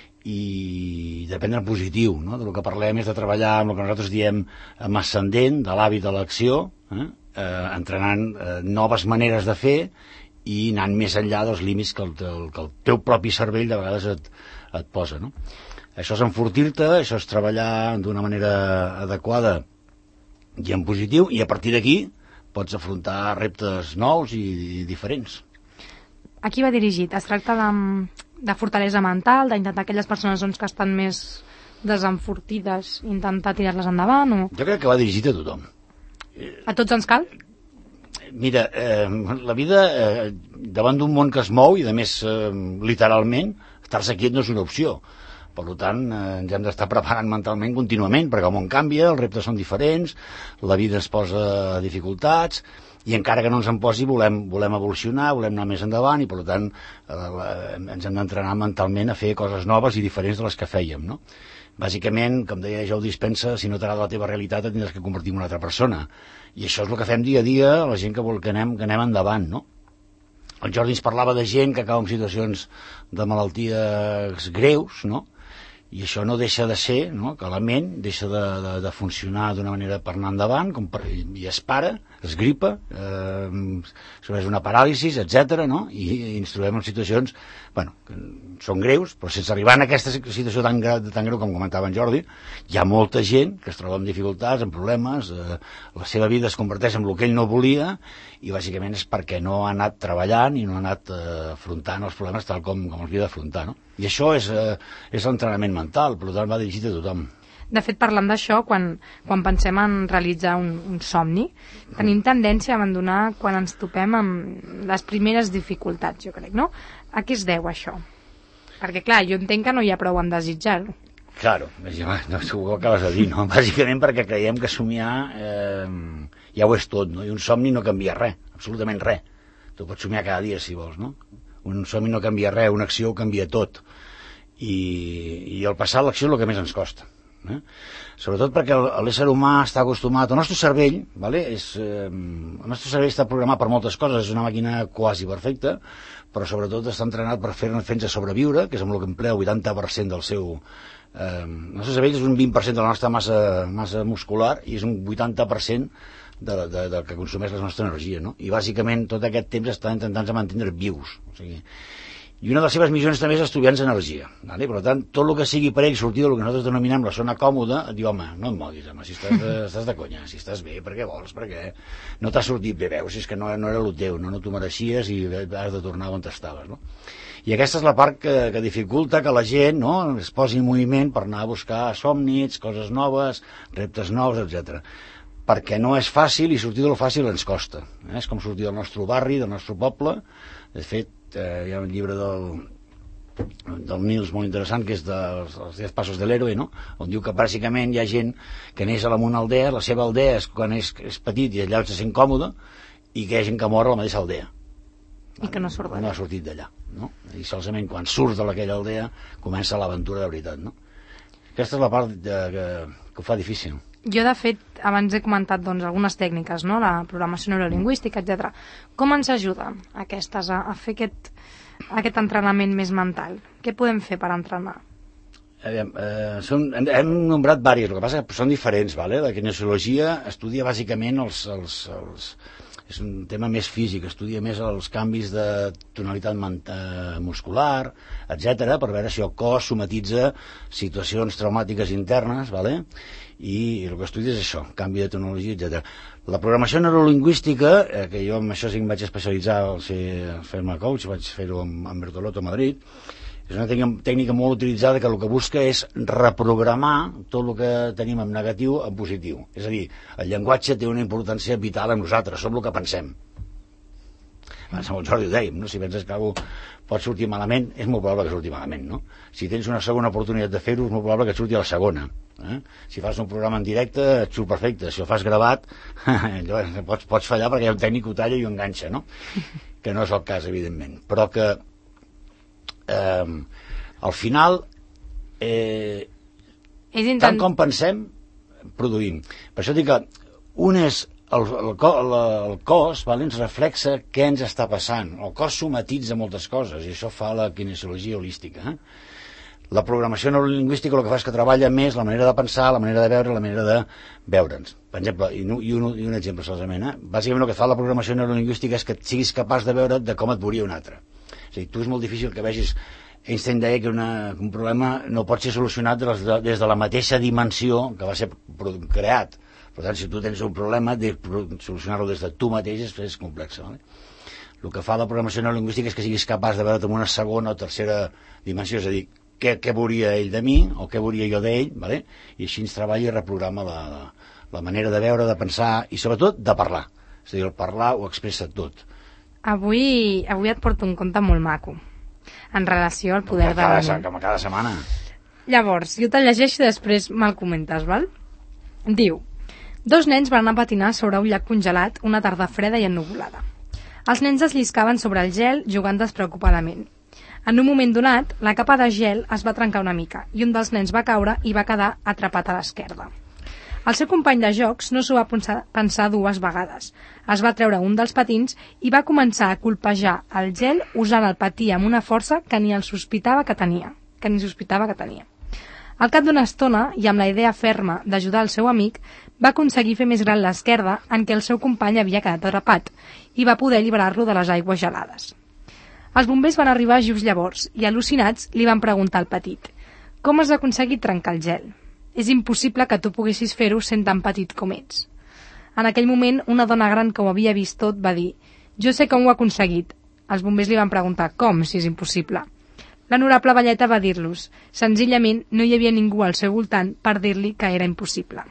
i d'aprendre en positiu, no? De lo que parlem és de treballar amb el que nosaltres diem amb ascendent, de l'hàbit a l'acció, eh? Eh, entrenant eh, noves maneres de fer i anant més enllà dels límits que el, el, que el teu propi cervell de vegades et, et posa, no? Això és enfortir-te, això és treballar d'una manera adequada i en positiu, i a partir d'aquí pots afrontar reptes nous i, i diferents. A qui va dirigit? Es tracta de, de fortalesa mental, d'intentar aquelles persones doncs, que estan més desenfortides, intentar tirar-les endavant? O... Jo crec que va dirigit a tothom. A tots ens cal? Mira, eh, la vida, eh, davant d'un món que es mou, i a més eh, literalment, estar-se quiet no és una opció. Per tant, eh, ens hem d'estar preparant mentalment contínuament, perquè el món canvia, els reptes són diferents, la vida es posa dificultats, i encara que no ens en posi volem, volem evolucionar, volem anar més endavant, i per tant eh, ens hem d'entrenar mentalment a fer coses noves i diferents de les que fèiem, no? Bàsicament, com deia Joe Dispenza, si no t'agrada la teva realitat et tindràs que convertir en una altra persona, i això és el que fem dia a dia la gent que vol que anem, que anem endavant, no? el Jordi ens parlava de gent que acaba en situacions de malalties greus, no? I això no deixa de ser, no? Que la ment deixa de, de, de funcionar d'una manera per anar endavant, com per, i es para, es gripa, eh, és una paràlisi, etcètera, no? I, i ens trobem en situacions, bueno, que són greus, però sense arribar a aquesta situació tan, tan greu com comentava en Jordi, hi ha molta gent que es troba amb dificultats, amb problemes, eh, la seva vida es converteix en el que ell no volia, i bàsicament és perquè no ha anat treballant i no ha anat eh, afrontant els problemes tal com, com els havia d'afrontar, no? I això és, eh, és l'entrenament mental, per tant va dirigit a tothom. De fet, parlant d'això, quan, quan pensem en realitzar un, un somni, tenim tendència a abandonar quan ens topem amb les primeres dificultats, jo crec, no? A què es deu això? Perquè, clar, jo entenc que no hi ha prou en desitjar-ho. Claro, no, tu ho acabes de dir, no? Bàsicament perquè creiem que somiar eh, ja ho és tot, no? I un somni no canvia res, absolutament res. Tu pots somiar cada dia, si vols, no? Un somni no canvia res, una acció ho canvia tot. I, i el passar a l'acció és el que més ens costa. Eh? Sobretot perquè l'ésser humà està acostumat, el nostre cervell, vale? és, eh, el nostre cervell està programat per moltes coses, és una màquina quasi perfecta, però sobretot està entrenat per fer-nos fer sobreviure, que és amb el que emplea el vuitanta per cent del seu eh, el nostre cervell és un vint per cent de la nostra massa, massa muscular i és un vuitanta per cent de, de, del que consumeix la nostra energia, no? I bàsicament tot aquest temps està intentant mantenir vius, o sigui, i una de les seves missions també és estudiar-nos energia, vale? Per tant, tot el que sigui per ell sortir del que nosaltres denominem la zona còmoda, et diu, home, no et moguis, home, si estàs de, estàs de conya, si estàs bé, per què vols, per què? No t'ha sortit bé, veus, és que no, no era el teu, no, no t'ho mereixies i has de tornar on estaves, no? I aquesta és la part que, que dificulta que la gent, no?, es posi en moviment per anar a buscar somnis, coses noves, reptes nous, etcètera. Perquè no és fàcil i sortir del fàcil ens costa, eh? És com sortir del nostre barri, del nostre poble. De fet, eh, hi ha un llibre del, del Nils molt interessant que és dels els dez passos de l'héroe, no? On diu que bàsicament hi ha gent que neix a una aldea, la seva aldea és quan és, és petit i allà se sent còmode, i que hi ha gent que mor a la mateixa aldea i que no surt d'allà, no ha sortit d'allà, no? I solament quan surt de aquella aldea comença l'aventura de veritat, no? Aquesta és la part de, que, que ho fa difícil. Jo, de fet, abans he comentat doncs, algunes tècniques, no? La programació neurolingüística, etcètera. Com ens ajuda aquestes a, a fer aquest, aquest entrenament més mental? Què podem fer per entrenar? Aviam, eh, són, hem nombrat diversos, el que passa que són diferents, vale? La kinesiologia estudia bàsicament els, els, els, és un tema més físic, estudia més els canvis de tonalitat eh, muscular, etcètera, per veure si el cos somatitza situacions traumàtiques internes, vale? I el que estudia és això, canvi de tonologia, etcètera. La programació neurolingüística, eh, que jo amb això sí que em vaig especialitzar al ser, fer-me coach, vaig fer-ho amb, amb Bertolotto a Madrid, és una tècnica, tècnica molt utilitzada que el que busca és reprogramar tot el que tenim en negatiu en positiu. És a dir, el llenguatge té una importància vital en nosaltres, som el que pensem. Abans amb el Jordi ho dèiem, no? Si penses que algú pot sortir malament, és molt probable que surti malament, no? Si tens una segona oportunitat de fer-ho, és molt probable que et surti a la segona. Eh? Si fas un programa en directe, et surt perfecte. Si el fas gravat, pots, pots fallar perquè hi ha un tècnic que ho talla i ho enganxa, no? Que no és el cas, evidentment. Però que eh, al final eh, intent... tant com pensem produïm. Per això dic que un és el, el, el, el cos, vale, ens reflexa què ens està passant. El cos somatitza moltes coses i això fa la kinesiologia holística. Eh? La programació neurolingüística el que fa és que treballa més la manera de pensar, la manera de veure, la manera de veure'ns. Per exemple, i un, i un, i un exemple solament, eh? Bàsicament el que fa la programació neurolingüística és que siguis capaç de veure't de com et veuria un altre. És a dir, tu és molt difícil que vegis. Einstein deia que, una, que un problema no pot ser solucionat des de, des de la mateixa dimensió que va ser creat. Per tant, si tu tens un problema, de solucionar-lo des de tu mateix és, és complex. Vale? El que fa la programació neurolingüística és que siguis capaç de veure't en una segona o tercera dimensió, és a dir, què, què veuria ell de mi o què veuria jo d'ell, vale? I així ens treballa i reprograma la, la, la manera de veure, de pensar i sobretot de parlar. És a dir, el parlar ho expressa tot. Avui, avui et porto un conte molt maco en relació al poder de la ment. Com a cada setmana. Llavors, jo te'l llegeixo i després me'l comentes, val? Diu: dos nens van anar a patinar sobre un llac congelat una tarda freda i ennuvolada. Els nens es lliscaven sobre el gel jugant despreocupadament. En un moment donat, la capa de gel es va trencar una mica i un dels nens va caure i va quedar atrapat a l'esquerda. El seu company de jocs no s'ho va pensar, pensar dues vegades. Es va treure un dels patins i va començar a colpejar el gel usant el patí amb una força que ni el sospitava que tenia. Que ni sospitava que tenia. Al cap d'una estona, i amb la idea ferma d'ajudar el seu amic, va aconseguir fer més gran l'esquerda en què el seu company havia quedat atrapat i va poder alliberar-lo de les aigües gelades. Els bombers van arribar just llavors i, al·lucinats, li van preguntar al petit: «Com has aconseguit trencar el gel? És impossible que tu poguessis fer-ho sent tan petit com ets». En aquell moment, una dona gran que ho havia vist tot va dir: «Jo sé com ho ha aconseguit». Els bombers li van preguntar: «Com, si és impossible?». L'honorable velleta va dir-los: «Senzillament no hi havia ningú al seu voltant per dir-li que era impossible».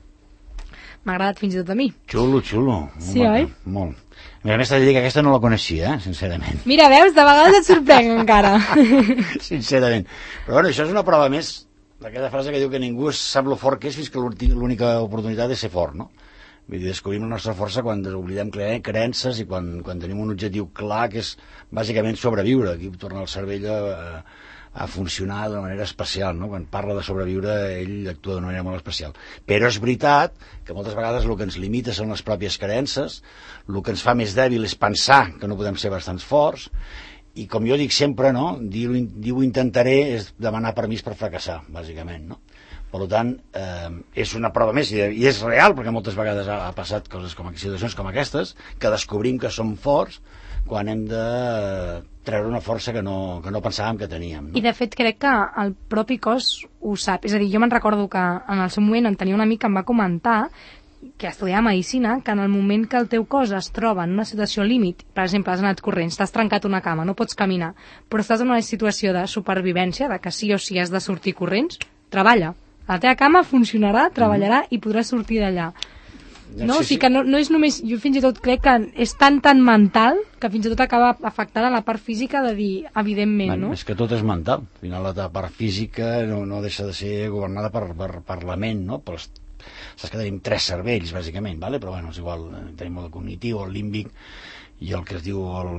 M'ha agradat fins i tot a mi. Xulo, xulo. Sí, oi? Molt. A més a més, t'he de dir que aquesta no la coneixia, eh? Sincerament. Mira, veus? De vegades et sorprenc encara. Sincerament. Però bueno, això és una prova més d'aquella frase que diu que ningú sap lo fort que és fins que l'única oportunitat és ser fort, no? Vull dir, descobrim la nostra força quan desoblidem creences i quan, quan tenim un objectiu clar, que és bàsicament sobreviure. Aquí torna el cervell a, a funcionar d'una manera especial, no? Quan parla de sobreviure, ell actua d'una manera molt especial. Però és veritat que moltes vegades el que ens limita són les pròpies creences, el que ens fa més dèbil és pensar que no podem ser bastants forts, i com jo dic sempre, no? Dir, dir ho intentaré és demanar permís per fracassar, bàsicament, no? Per tant, eh, és una prova més, i, i és real, perquè moltes vegades ha, ha passat coses com situacions com aquestes, que descobrim que som forts quan hem de treure una força que no, que no pensàvem que teníem. No? I de fet crec que el propi cos ho sap. És a dir, jo me'n recordo que en el seu moment en tenia un amic que em va comentar que estudiava medicina, que en el moment que el teu cos es troba en una situació límit, per exemple, has anat corrents, t'has trencat una cama, no pots caminar, però estàs en una situació de supervivència, de que sí o sí has de sortir corrents, treballa. La teva cama funcionarà, treballarà i podràs sortir d'allà. No? Sí, sí. O sigui que no, no és només... Jo fins i tot crec que és tan, tan mental que fins i tot acaba afectant a la part física de dir, evidentment, Man, no? És que tot és mental. Al final la part física no, no deixa de ser governada per, per, per la ment, no? Pels, saps que tenim tres cervells, bàsicament, vale? Però bueno, és igual, tenim el cognitiu, el límbic i el que es diu el,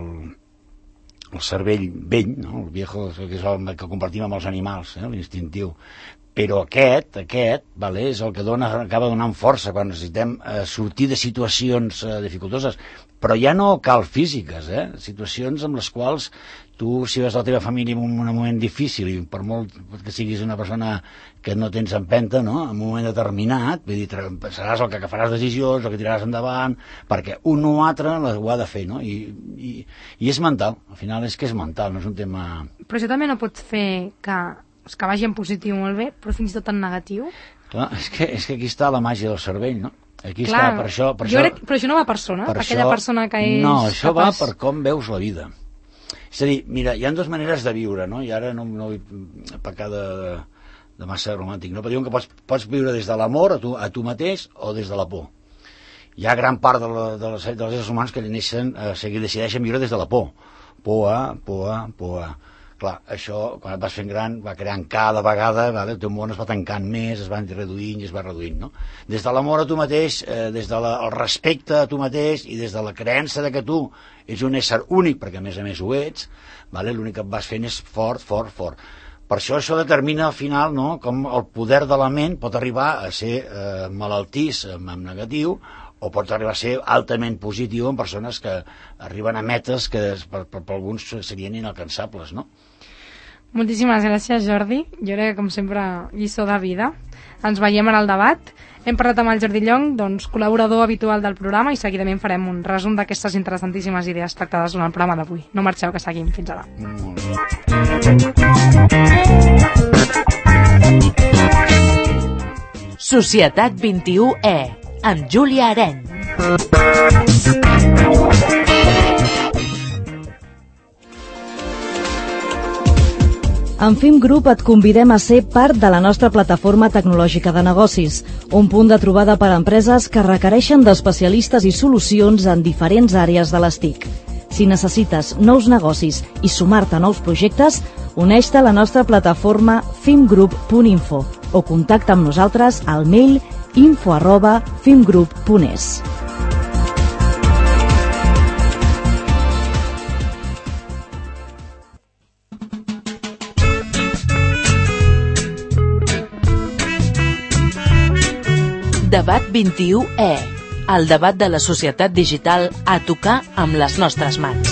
el cervell vell, no? El viejo, que és el que compartim amb els animals, eh? L'instintiu. Però aquest, aquest, vale, és el que dona, acaba donant força quan necessitem eh, sortir de situacions eh, dificultoses, però ja no cal físiques, eh? Situacions amb les quals tu, si vas a la teva família en un, un moment difícil, i per molt que siguis una persona que no tens empenta, no? En un moment determinat, vull dir, seràs el que agafaràs decisions, el que tiraràs endavant, perquè un o altre ho ha de fer, no? I, i, i és mental, al final és que és mental, no és un tema... Però això també no pot fer que... que vagi en positiu molt bé, però fins i tot en negatiu. Clar, és que, és que aquí està la màgia del cervell, no? Aquí Clar, està, per això... Per jo això crec, però això no va per persona, per aquella això, persona que és no, això capaç... va per com veus la vida. És a dir, mira, hi ha dues maneres de viure, no? I ara no, no vull pecar de, de massa romàntic, no? Però diuen que pots, pots viure des de l'amor a tu, a tu mateix o des de la por. Hi ha gran part de, la, de, les, dels éssers humans que neixen, eh, seguir, decideixen viure des de la por. Por a, por a, por a... Clar, això, quan et vas fent gran, va creant cada vegada, vale? El teu món es va tancant més, es va reduint i es va reduint, no? Des de l'amor a tu mateix, eh, des del de respecte a tu mateix i des de la creença de que tu ets un ésser únic, perquè a més a més ho ets, vale? L'únic que et vas fent és fort, fort, fort. Per això això determina al final, no?, com el poder de la ment pot arribar a ser eh, malaltís en negatiu, o pot arribar a ser altament positiu en persones que arriben a metes que per, per, per alguns serien inalcançables, no? Moltíssimes gràcies, Jordi. Jo crec que, com sempre, lliçó de vida. Ens veiem en el debat. Hem parlat amb el Jordi Llong, doncs, col·laborador habitual del programa, i seguidament farem un resum d'aquestes interessantíssimes idees tractades en el programa d'avui. No marxeu, que seguim. Fins ara. Molt bé. Societat vint-i-u E, amb Júlia Areny. En Fim Group et convidem a ser part de la nostra plataforma tecnològica de negocis, un punt de trobada per a empreses que requereixen d'especialistes i solucions en diferents àrees de les T I C. Si necessites nous negocis i sumar-te a nous projectes, uneix-te a la nostra plataforma fimgroup punt info o contacta amb nosaltres al mail info arroba fimgroup punt es. Debat vint-i-u E, el debat de la societat digital a tocar amb les nostres mans.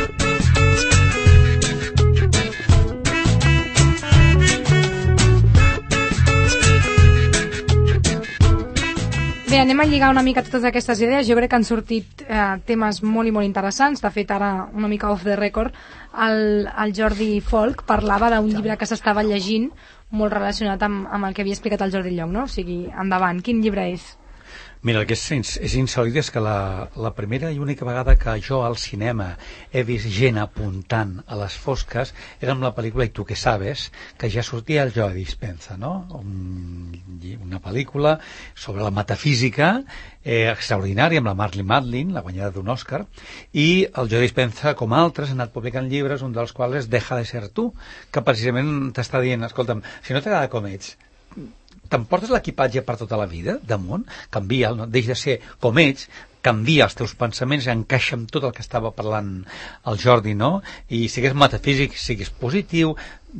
Bé, anem a lligar una mica totes aquestes idees. Jo crec que han sortit eh, temes molt i molt interessants. De fet, ara, una mica off the record, el, el Jordi Folk parlava d'un llibre que s'estava llegint molt relacionat amb, amb el que havia explicat el Jordi Llong, no? O sigui, endavant. Quin llibre és? Mira, el que és, és insòlid és que la, la primera i única vegada que jo al cinema he vist gent apuntant a les fosques era amb la pel·lícula I tu què sabes, que ja sortia el Joe Dispenza, no? Un, una pel·lícula sobre la metafísica eh, extraordinària amb la Marley Matlin, la guanyada d'un Òscar, i el Joe Dispenza, com altres, ha anat publicant llibres, un dels quals és Deja de ser tu, que precisament t'està dient, escolta'm, si no t'agrada com ets, t'emportes l'equipatge per tota la vida, damunt, canvia'l, no? Deix de ser com ets, canvia els teus pensaments, encaixa amb tot el que estava parlant el Jordi, no? I sigues metafísic, sigues positiu,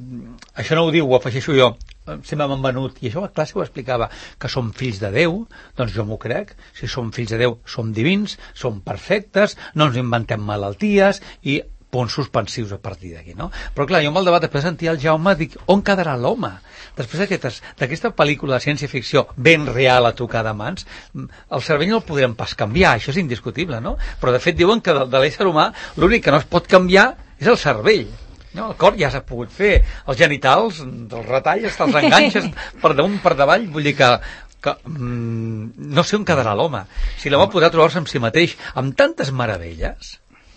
això no ho diu, ho afegeixo jo, sempre m'han venut, i això a classe ho explicava, que som fills de Déu, doncs jo m'ho crec, si som fills de Déu som divins, som perfectes, no ens inventem malalties, i punts suspensius a partir d'aquí, no? Però clar, jo amb el debat després sentia el Jaume, dic, on quedarà l'home? Després d'aquesta pel·lícula de ciència-ficció ben real a tocar de mans, el cervell no el podrem pas canviar, això és indiscutible, no? Però de fet diuen que de, de l'ésser humà l'únic que no es pot canviar és el cervell. No, el cor ja s'ha pogut fer, els genitals, els retalles, els enganxes per damunt, per davall, vull dir que que mm, no sé on quedarà l'home. Si l'home podrà trobar-se amb si mateix, amb tantes meravelles.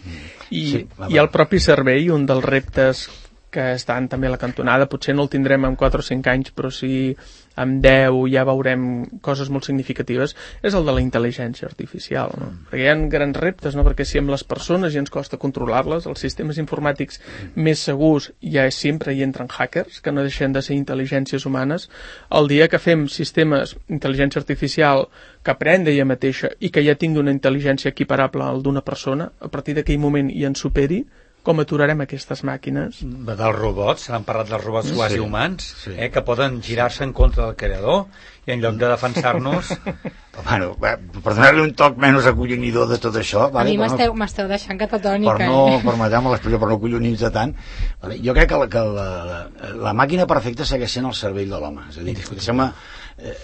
I, sí, i el propi cervell, un dels reptes que estan també a la cantonada, potser no el tindrem en quatre o cinc anys, però si en deu ja veurem coses molt significatives, és el de la intel·ligència artificial, no? Mm. Perquè hi ha grans reptes, no? Perquè si amb les persones ja ens costa controlar-les, els sistemes informàtics mm. més segurs ja és sempre hi entren hackers, que no deixen de ser intel·ligències humanes. El dia que fem sistemes d'intel·ligència artificial que aprèn d'ella mateixa i que ja tingui una intel·ligència equiparable al d'una persona, a partir d'aquell moment i en superi, com aturarem aquestes màquines? Dels robots, s'han parlat dels robots sí, quasi humans, sí. eh, que poden girar-se en contra del creador, i en lloc de defensar-nos... bueno, per donar-li un toc menys acollonidor de tot això... Vale, a mi m'esteu no, deixant catatònica. Per no, eh? permeteu-me l'expressió, per no acollonir-se tant, vale, jo crec que, la, que la, la, la màquina perfecta segueix sent el cervell de l'home. És a dir, deixeu-me... Eh,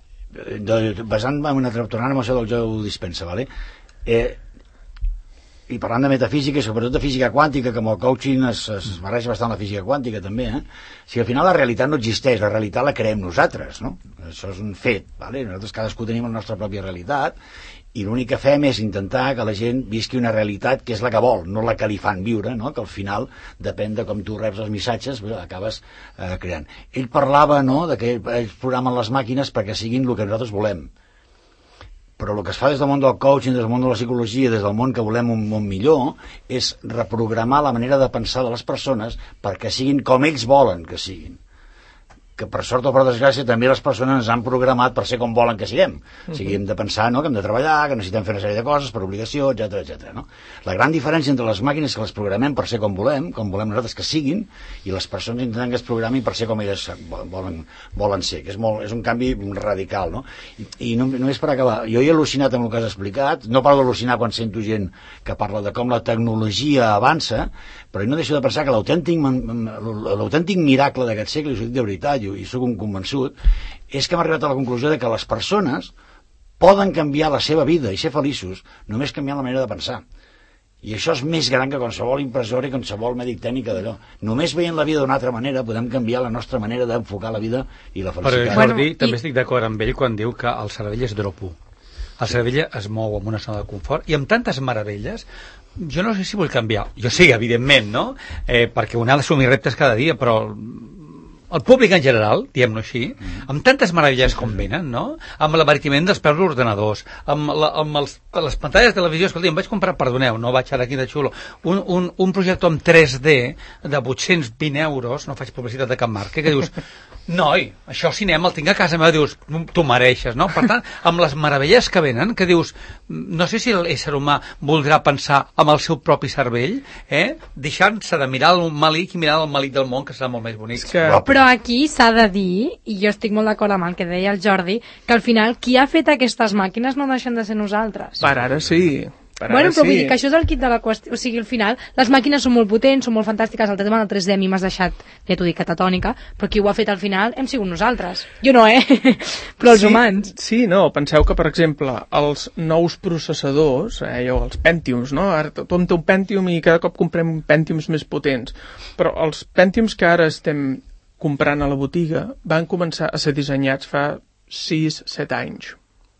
basant en una tornant amb això del Joe Dispenza, vale? Eh, i parlant de metafísica i sobretot de física quàntica, que amb el coaching es, es barreja bastant la física quàntica també, eh? Si al final la realitat no existeix, la realitat la creem nosaltres, no? Això és un fet, vale? Nosaltres cadascú tenim la nostra pròpia realitat i l'únic que fem és intentar que la gent visqui una realitat que és la que vol, no la que li fan viure, no? Que al final depèn de com tu reps els missatges, acabes eh, creant. Ell parlava, no?, de que ells programen les màquines perquè siguin el que nosaltres volem. Però el que es fa des del món del coaching, des del món de la psicologia, des del món que volem un món millor, és reprogramar la manera de pensar de les persones perquè siguin com ells volen que siguin. Que per sort o per desgràcia també les persones ens han programat per ser com volen que siguem. O sigui, hem de pensar, no?, que hem de treballar, que necessitem fer una sèrie de coses per obligació, etcètera, etcètera, no? La gran diferència entre les màquines és que les programem per ser com volem, com volem nosaltres que siguin, i les persones intenten que es programin per ser com elles volen, volen ser, que és, molt, és un canvi radical, no? I, i no, només per acabar, jo he al·lucinat amb el que has explicat, no paro d'al·lucinar quan sento gent que parla de com la tecnologia avança, però no deixo de pensar que l'autèntic l'autèntic miracle d'aquest segle, i ho dic de veritat, i sóc un convençut, és que hem arribat a la conclusió de que les persones poden canviar la seva vida i ser feliços només canviant la manera de pensar. I això és més gran que qualsevol impressora i qualsevol mèdic tècnica d'allò. Només veient la vida d'una altra manera podem canviar la nostra manera d'enfocar la vida i la felicitat. Però Jordi, bueno, també i... estic d'acord amb ell quan diu que el cervell és dropo. El cervell es mou amb una zona de confort i amb tantes meravelles. Jo no sé si vull canviar. Jo sí, evidentment, no? Eh, perquè un ha d'assumir reptes cada dia, però el públic en general, diguem-ho així, amb tantes meravelles com venen, no? Amb l'abaratiment dels preus d'ordenadors, amb, la, amb els, les pantalles de televisió, escolta, em vaig comprar, perdoneu, no vaig ara aquí de xulo, un, un, un projector amb tres D de vuit-cents vint euros, no faig publicitat de cap marca, que dius, noi, això cinema el tinc a casa meva, dius, tu mereixes, no? Per tant, amb les meravelles que venen, que dius, no sé si l'ésser humà voldrà pensar amb el seu propi cervell, eh? Deixant-se de mirar el malic i mirar el malic del món, que serà molt més bonic. Que... Però Però aquí s'ha de dir, i jo estic molt d'acord amb el que deia el Jordi, que al final qui ha fet aquestes màquines no deixen de ser nosaltres. Per ara sí. Per bueno, ara però sí. vull dir que això és el kit de la qüestió. O sigui, al final, les màquines són molt potents, són molt fantàstiques, el tema del tres D a mi m'has deixat, ja t'ho dic, catatònica, però qui ho ha fet al final hem sigut nosaltres. Jo no, eh? Però els sí, humans. Sí, no, penseu que, per exemple, els nous processadors, eh, o els Pentiums, no? Ara tothom té un Pentium i cada cop comprem Pentiums més potents, però els Pentiums que ara estem comprant a la botiga van començar a ser dissenyats fa sis set anys.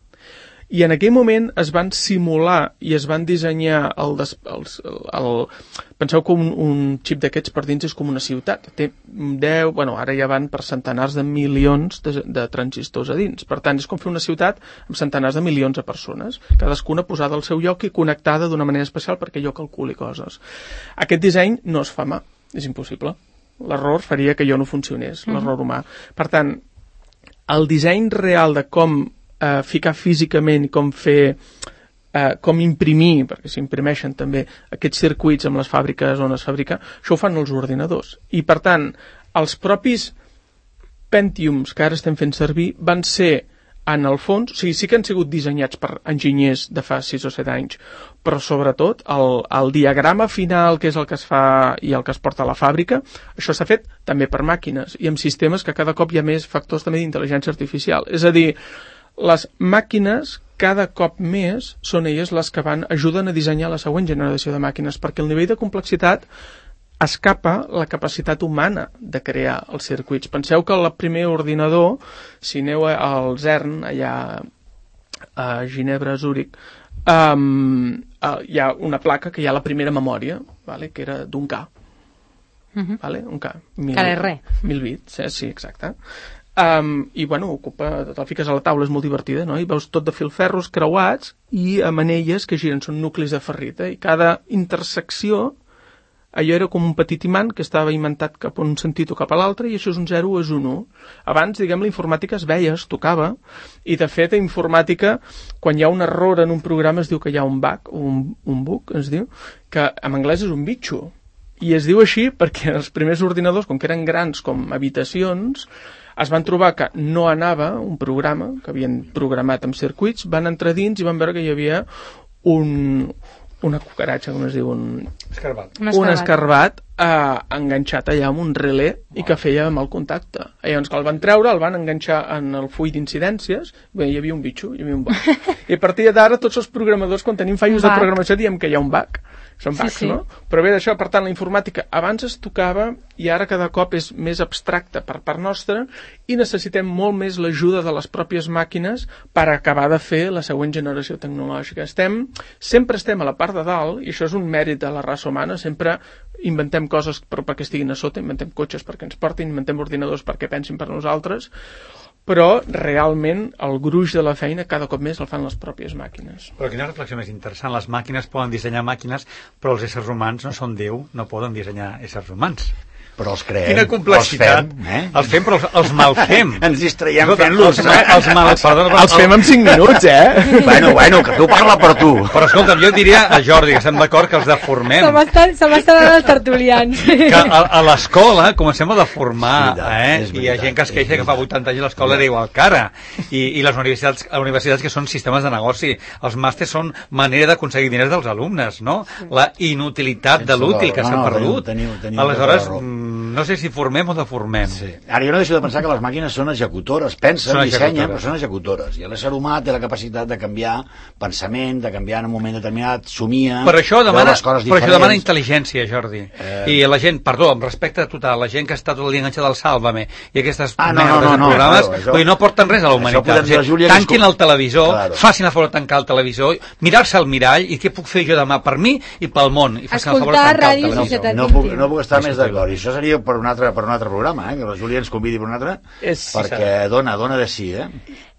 I en aquell moment es van simular i es van dissenyar el, des, el, el penseu que un, un xip d'aquests per dins és com una ciutat, té deu, bueno, ara ja van per centenars de milions de, de transistors a dins, per tant és com fer una ciutat amb centenars de milions de persones, cadascuna posada al seu lloc i connectada d'una manera especial perquè jo calculi coses. Aquest disseny no es fa mà, és impossible, l'error faria que jo no funcionés, mm-hmm. l'error humà. Per tant, el disseny real de com Uh, ficar físicament i com fer, uh, com imprimir, perquè s'imprimeixen també aquests circuits amb les fàbriques on es fabrica, això ho fan els ordinadors. I per tant, els propis Pentiums que ara estem fent servir van ser, en el fons, o sigui, sí que han sigut dissenyats per enginyers de fa sis o set anys, però sobretot el, el diagrama final, que és el que es fa i el que es porta a la fàbrica, això s'ha fet també per màquines i amb sistemes que cada cop hi ha més factors també d'intel·ligència artificial. És a dir, les màquines cada cop més són elles les que van ajuden a dissenyar la següent generació de màquines, perquè el nivell de complexitat escapa la capacitat humana de crear els circuits. Penseu que el primer ordinador, si aneu al CERN, allà a Ginebra, a Zúrich, um, uh, hi ha una placa que hi ha la primera memòria, vale, que era d'un K. Uh-huh. Vale? Un K. Mil, que és res. Mil bits, eh? Sí, exacte. Um, i bueno, ocupa, te'l fiques a la taula, és molt divertida, no? I veus tot de filferros creuats i amb anelles que giren, són nuclis de ferrita, i cada intersecció allò era com un petit imant que estava inventat cap a un sentit o cap a l'altre, i això és un zero o és un u. Abans, diguem, la informàtica es veia, es tocava, i de fet a informàtica, quan hi ha un error en un programa es diu que hi ha un bug, un, un bug es diu, que en anglès és un bitxo, i es diu així perquè els primers ordinadors, com que eren grans com habitacions, es van trobar que no anava un programa que havien programat amb circuits, van entrar dins i van veure que hi havia un, una cucaratxa, com es diu, un escarbat, un escarbat, un escarbat eh, enganxat allà amb un relé i que feia mal contacte. I llavors que el van treure, el van enganxar en el full d'incidències, bé, hi havia un bitxo, hi havia un bug. I a partir d'ara tots els programadors, quan tenim fallos de programació, diem que hi ha un bug. Són bugs, sí, sí. No? Però bé, d'això, per tant, la informàtica abans es tocava i ara cada cop és més abstracta per part nostra i necessitem molt més l'ajuda de les pròpies màquines per acabar de fer la següent generació tecnològica. Estem, sempre estem a la part de dalt, i això és un mèrit de la raça humana, sempre inventem coses però perquè estiguin a sota, inventem cotxes perquè ens portin, inventem ordinadors perquè pensin per nosaltres, però realment el gruix de la feina cada cop més el fan les pròpies màquines. Però quina reflexió més interessant, les màquines poden dissenyar màquines, però els éssers humans no són Déu, no poden dissenyar éssers humans. Però els creem, quina complexitat. Els fem, eh? Els fem, però els, els malfem. Ens distraiem fent-los. Els, els, mal, perdona, els fem en cinc minuts, eh? Bueno, bueno, que tu parla per tu. Però escolta'm, jo diria a Jordi, que estem d'acord que els deformem. Se m'estan dant els tertulians. Que a, a l'escola comencem a deformar, veritat, eh? veritat, I hi ha gent que es queixa que fa vuitanta anys l'escola era igual que ara. I, i les universitats, les universitats que són sistemes de negoci. Els màsters són manera d'aconseguir diners dels alumnes, no? La inutilitat de l'útil que s'ha no, no, perdut. Teniu, teniu, teniu aleshores, no sé si formem o deformem. Sí. Ara jo no deixo de pensar que les màquines són executores, pensen, són dissenyen, executores. però són executores. I l'ésser humà té la capacitat de canviar pensament, de canviar en un moment determinat, somia, per això demana, les coses per diferents. això demana intel·ligència, Jordi. Eh... I la gent, perdó, amb respecte total, la gent que està tot el dia enganxada al Sálvame i aquestes ah, no, merdes no, no, de programes, no, això... vull dir, no porten res a la humanitat. Dir, Júlia, tanquin el televisor, claro. facin el favor de tancar el televisor, mirar-se al mirall i què puc fer jo demà per mi i pel món. I facin el favor de tancar el televisor. No, no, puc, no puc estar més d'acord. I això seria per un altre, per un altre programa, eh? Que la Júlia ens convidi per un altre, és, perquè sí, dona, dona de sí, eh?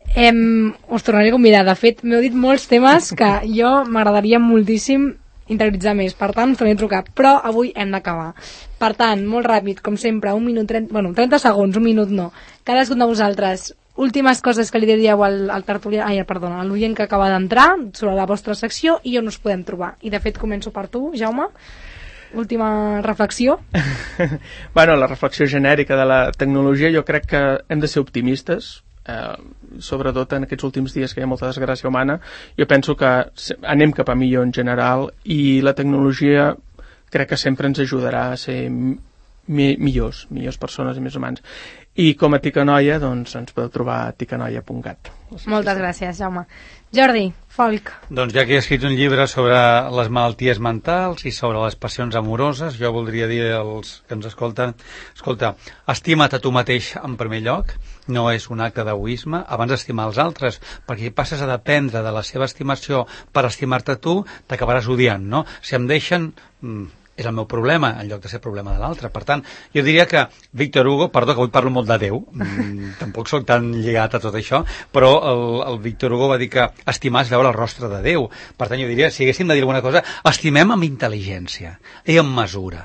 Em, us tornaré a convidar. De fet, m'heu dit molts temes que jo m'agradaria moltíssim interioritzar més, per tant us tornaré a trucar, però avui hem d'acabar. Per tant, molt ràpid, com sempre, un minut, trenta, bueno, trenta segons, un minut no. Cadascun de vosaltres, últimes coses que li diríeu al, al tertulià, ai, perdona, a l'oient que acaba d'entrar sobre la vostra secció i on us podem trobar. I de fet començo per tu, Jaume. última reflexió. Bueno, la reflexió genèrica de la tecnologia, jo crec que hem de ser optimistes, eh, sobretot en aquests últims dies que hi ha molta desgràcia humana. Jo penso que anem cap a millor en general i la tecnologia crec que sempre ens ajudarà a ser mi millors, millors persones i més humans. I com a Ticanoia, doncs ens podeu trobar a ticanoia punt cat. Moltes gràcies, Jaume. Jordi, Folk. Doncs ja que he escrit un llibre sobre les malalties mentals i sobre les passions amoroses, jo voldria dir als que ens escolten, escolta, estima't a tu mateix en primer lloc, no és un acte d'egoisme, abans d'estimar els altres, perquè si passes a dependre de la seva estimació per estimar-te tu, t'acabaràs odiant, no? Si em deixen... Mmm, és el meu problema, en lloc de ser problema de l'altre. Per tant, jo diria que Víctor Hugo, perdó que avui parlo molt de Déu, mm, tampoc soc tan lligat a tot això, però el, el Víctor Hugo va dir que estimar és veure el rostre de Déu. Per tant, jo diria, si haguéssim de dir alguna cosa, estimem amb intel·ligència i amb mesura.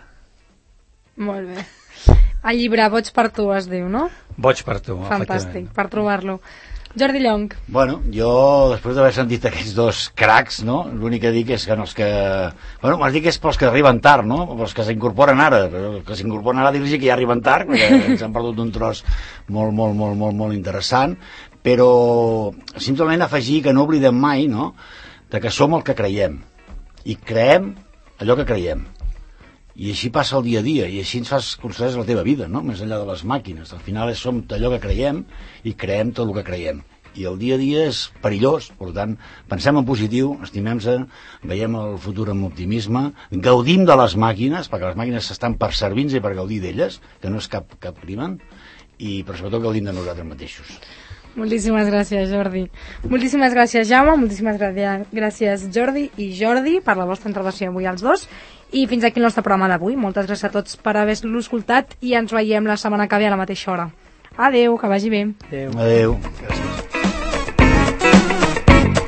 Molt bé. El llibre Boig per tu es diu, no? Boig per tu, fantàstic, per trobar-lo. Jordi Llong. Bueno, jo, després d'haver sentit aquests dos cracs, no? L'únic que dic és que els que... Bueno, m'has dit que és pels que arriben tard, no? Pels que s'incorporen ara. Però que s'incorporen ara dir-los que ja arriben tard, perquè ens han perdut un tros molt, molt, molt, molt, molt interessant. Però simplement afegir que no oblidem mai, no?, de que som el que creiem. I creem allò que creiem. I així passa el dia a dia, i així ens fas construir la teva vida, no?, més enllà de les màquines. Al final som allò que creiem i creem tot el que creiem. I el dia a dia és perillós, per tant, pensem en positiu, estimem-se, veiem el futur amb optimisme, gaudim de les màquines, perquè les màquines estan per servir-nos i per gaudir d'elles, que no és cap, cap crimen, i però sobretot gaudim de nosaltres mateixos. Moltíssimes gràcies, Jordi. Moltíssimes gràcies, Jaume, moltíssimes gràcies, Jordi i Jordi, per la vostra intervenció avui als dos. I fins aquí el nostre programa d'avui. Moltes gràcies a tots per haver-lo escoltat i ens veiem la setmana que ve a la mateixa hora. Adeu, que vagi bé. Adeu. Adeu.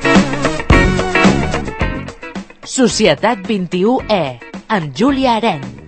Societat vint-i-u E, amb Júlia Arenys.